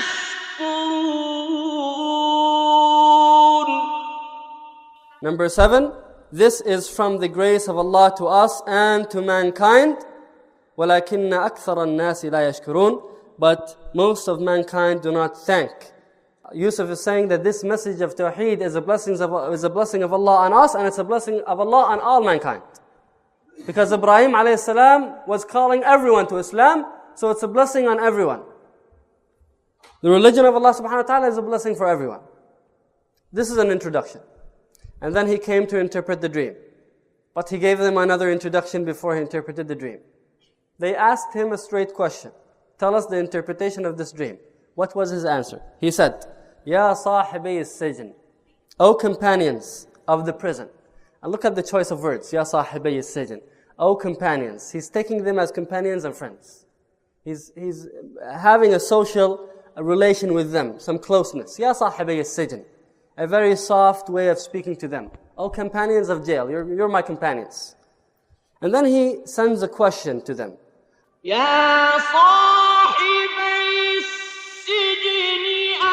يشكرون. Number 7, this is from the grace of Allah to us and to mankind. وَلَكِنَّ أَكْثَرَ النَّاسِ لَا يَشْكُرُونَ. But most of mankind do not thank. Yusuf is saying that this message of Tawheed is a blessing of Allah on us, and it's a blessing of Allah on all mankind. Because Ibrahim alayhi salam was calling everyone to Islam, so it's a blessing on everyone. The religion of Allah subhanahu wa ta'ala is a blessing for everyone. This is an introduction. And then he came to interpret the dream. But he gave them another introduction before he interpreted the dream. They asked him a straight question. Tell us the interpretation of this dream. What was his answer? He said, Ya sahibi as-sijn, O companions of the prison. And look at the choice of words. Ya sahibi as-sijn, O companions. He's taking them as companions and friends. He's having a social relation with them, some closeness. Ya sahibi as-sijn. A very soft way of speaking to them. O companions of jail, you're my companions. And then he sends a question to them. يا صاحبي السجن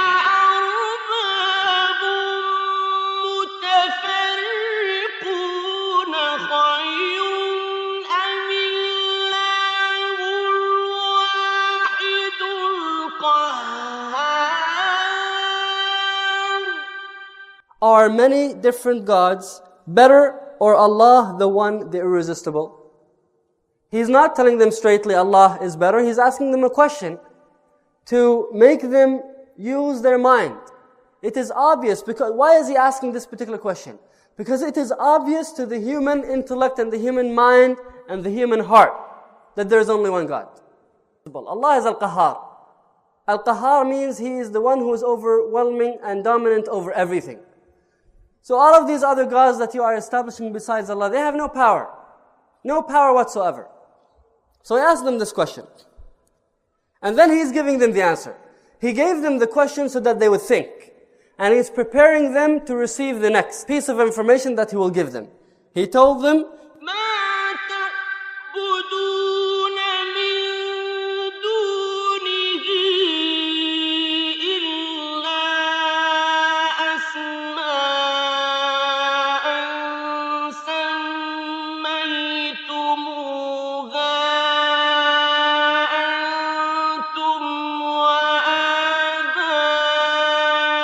أأرباب متفرقون خير أم الله الواحد القهار. Are many different gods better, or Allah, the one, the irresistible? He's not telling them straightly Allah is better. He's asking them a question to make them use their mind. It is obvious, because why is he asking this particular question? Because it is obvious to the human intellect and the human mind and the human heart that there is only one God. Allah is Al-Qahhar. Al-Qahhar means He is the one who is overwhelming and dominant over everything. So all of these other gods that you are establishing besides Allah, they have no power. No power whatsoever. So he asked them this question. And then he's giving them the answer. He gave them the question so that they would think. And he's preparing them to receive the next piece of information that he will give them. He told them, ما تعبدون من دونه إلا أسماء سميتموها أنتم وآباؤكم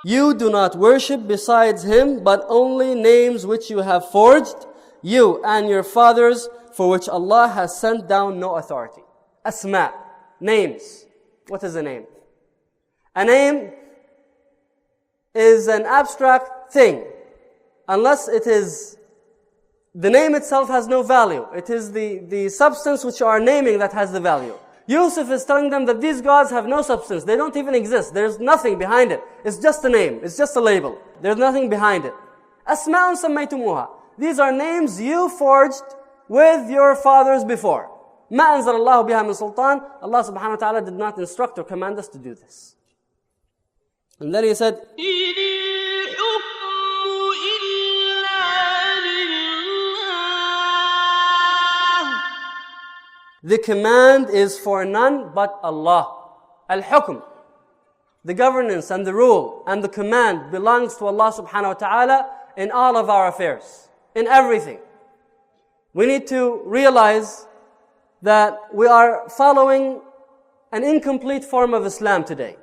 You do not worship besides Him, but only names which you have forged, you and your fathers, for which Allah has sent down no authority. Asma, names. What is a name? A name is an abstract thing, unless it is, the name itself has no value. It is the substance which you are naming that has the value. Yusuf is telling them that these gods have no substance. They don't even exist. There's nothing behind it. It's just a name. It's just a label. There's nothing behind it. Asma'un sammaytumuha. These are names you forged with your fathers before. Ma anzal Allahu biha min sultan. Allah subhanahu wa ta'ala did not instruct or command us to do this. And then He said, إِنِ الْحُكْمُ إِلَّا لِلَّهِ. the command is for none but Allah. Al-Hukm, the governance and the rule and the command belongs to Allah subhanahu wa ta'ala in all of our affairs, in everything. We need to realize that we are following an incomplete form of Islam today.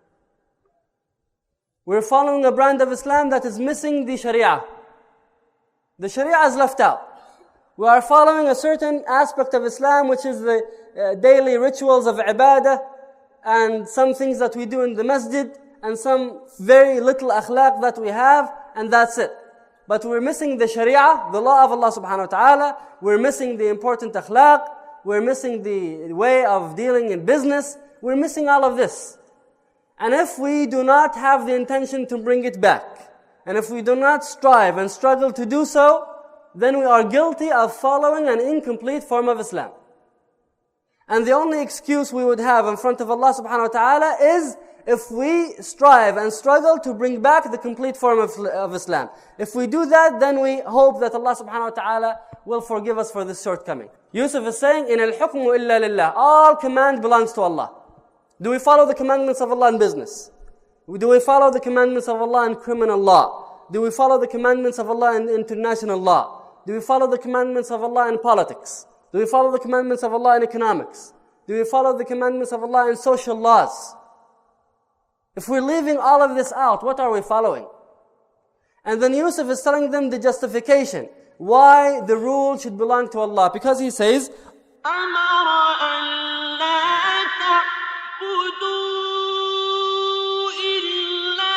We're following a brand of Islam that is missing the Sharia. The Sharia is left out. We are following a certain aspect of Islam, which is the daily rituals of ibadah, and some things that we do in the masjid, and some very little akhlaq that we have, and that's it. But we're missing the Sharia, the law of Allah subhanahu wa ta'ala. We're missing the important akhlaq. We're missing the way of dealing in business. We're missing all of this. And if we do not have the intention to bring it back, and if we do not strive and struggle to do so, then we are guilty of following an incomplete form of Islam. And the only excuse we would have in front of Allah subhanahu wa ta'ala is if we strive and struggle to bring back the complete form of Islam. If we do that, then we hope that Allah subhanahu wa ta'ala will forgive us for this shortcoming. Yusuf is saying, إِنَ الْحُكْمُ إِلَّا لِلَّهِ. All command belongs to Allah. Do we follow the commandments of Allah in business? Do we follow the commandments of Allah in criminal law? Do we follow the commandments of Allah in international law? Do we follow the commandments of Allah in politics? Do we follow the commandments of Allah in economics? Do we follow the commandments of Allah in social laws? If we're leaving all of this out, what are we following? And then Yusuf is telling them the justification why the rule should belong to Allah. Because he says, أَمَرَ أَن لَا تَعْبُدُوا إِلَّا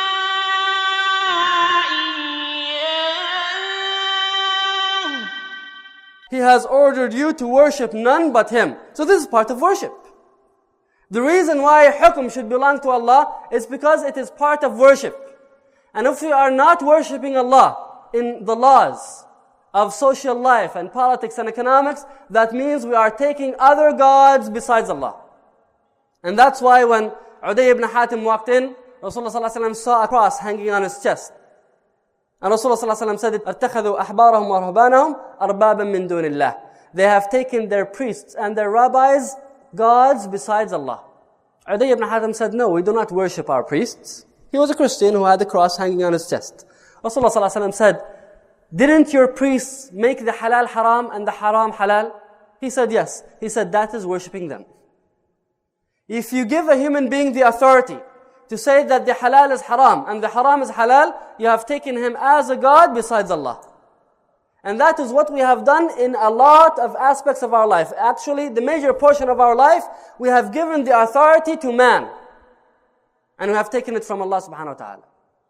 إِيَّاهُ. He has ordered you to worship none but Him. So this is part of worship. The reason why hukm should belong to Allah is because it is part of worship. And if we are not worshipping Allah in the laws of social life and politics and economics, that means we are taking other gods besides Allah. And that's why when Uday ibn Hatim walked in, Rasulullah ﷺ saw a cross hanging on his chest. And Rasulullah ﷺ said, اتَّخَذُوا أَحْبَارَهُمْ وَرُهْبَانَهُمْ أَرْبَابًا مِّن دُونِ اللَّهِ. They have taken their priests and their rabbis gods besides Allah. Uday ibn Hatim said, no, we do not worship our priests. He was a Christian who had the cross hanging on his chest. Rasulullah ﷺ said, didn't your priests make the halal haram and the haram halal? He said, yes. He said, that is worshipping them. If you give a human being the authority to say that the halal is haram and the haram is halal, you have taken him as a god besides Allah. And that is what we have done in a lot of aspects of our life. Actually, the major portion of our life, we have given the authority to man. And we have taken it from Allah subhanahu wa ta'ala.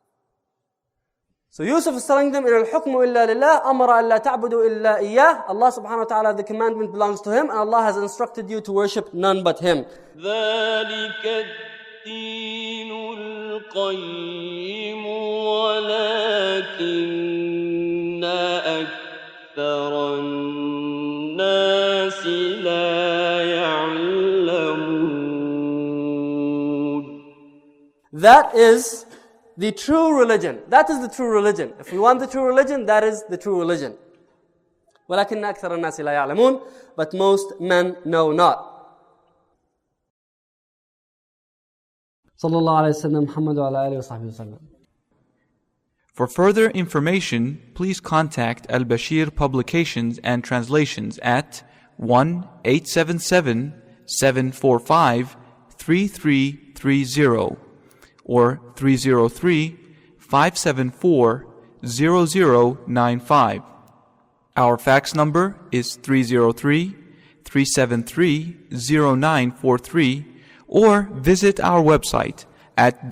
So Yusuf is telling them, إِنَ الْحُكْمُ إِلَّا لِلَّهِ أَمَرَ أَن لَا تَعْبُدُوا إِلَّا إِيَّاهِ. Allah subhanahu wa ta'ala, the commandment belongs to Him, and Allah has instructed you to worship none but Him. ذَلِكَ الدِّينُ الْقَيِّمُ وَلَكِنَّ أَكْثَرَ النَّاسِ لَا يَعْلَمُونَ. That is the true religion. That is the true religion. If we want the true religion, that is the true religion. وَلَكِنَّ أَكْثَرَ النَّاسِ لَا يَعْلَمُونَ. But most men know not. Sallallahu alayhi wa sallam, Muhammad wa ala alihi wa sahbihi wa sallam. For further information, please contact Al-Bashir Publications and Translations at 1-877-745-3330 or 303 3-574-0095. Our fax number is 303-373-0943, or visit our website at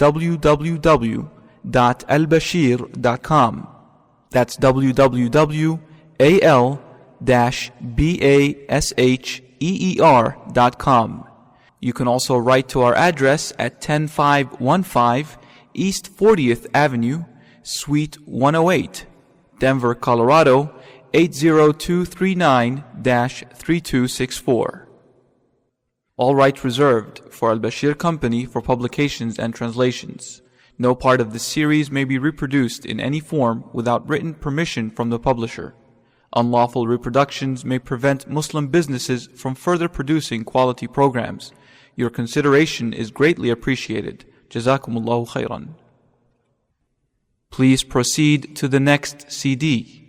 www.albashir.com. That's www.al-basheer.com. You can also write to our address at 10515 East 40th Avenue, Suite 108, Denver, Colorado 80239-3264. All rights reserved for Al-Bashir Company for publications and translations. No part of this series may be reproduced in any form without written permission from the publisher. Unlawful reproductions may prevent Muslim businesses from further producing quality programs. Your consideration is greatly appreciated. Jazakumullahu khairan. Please proceed to the next CD.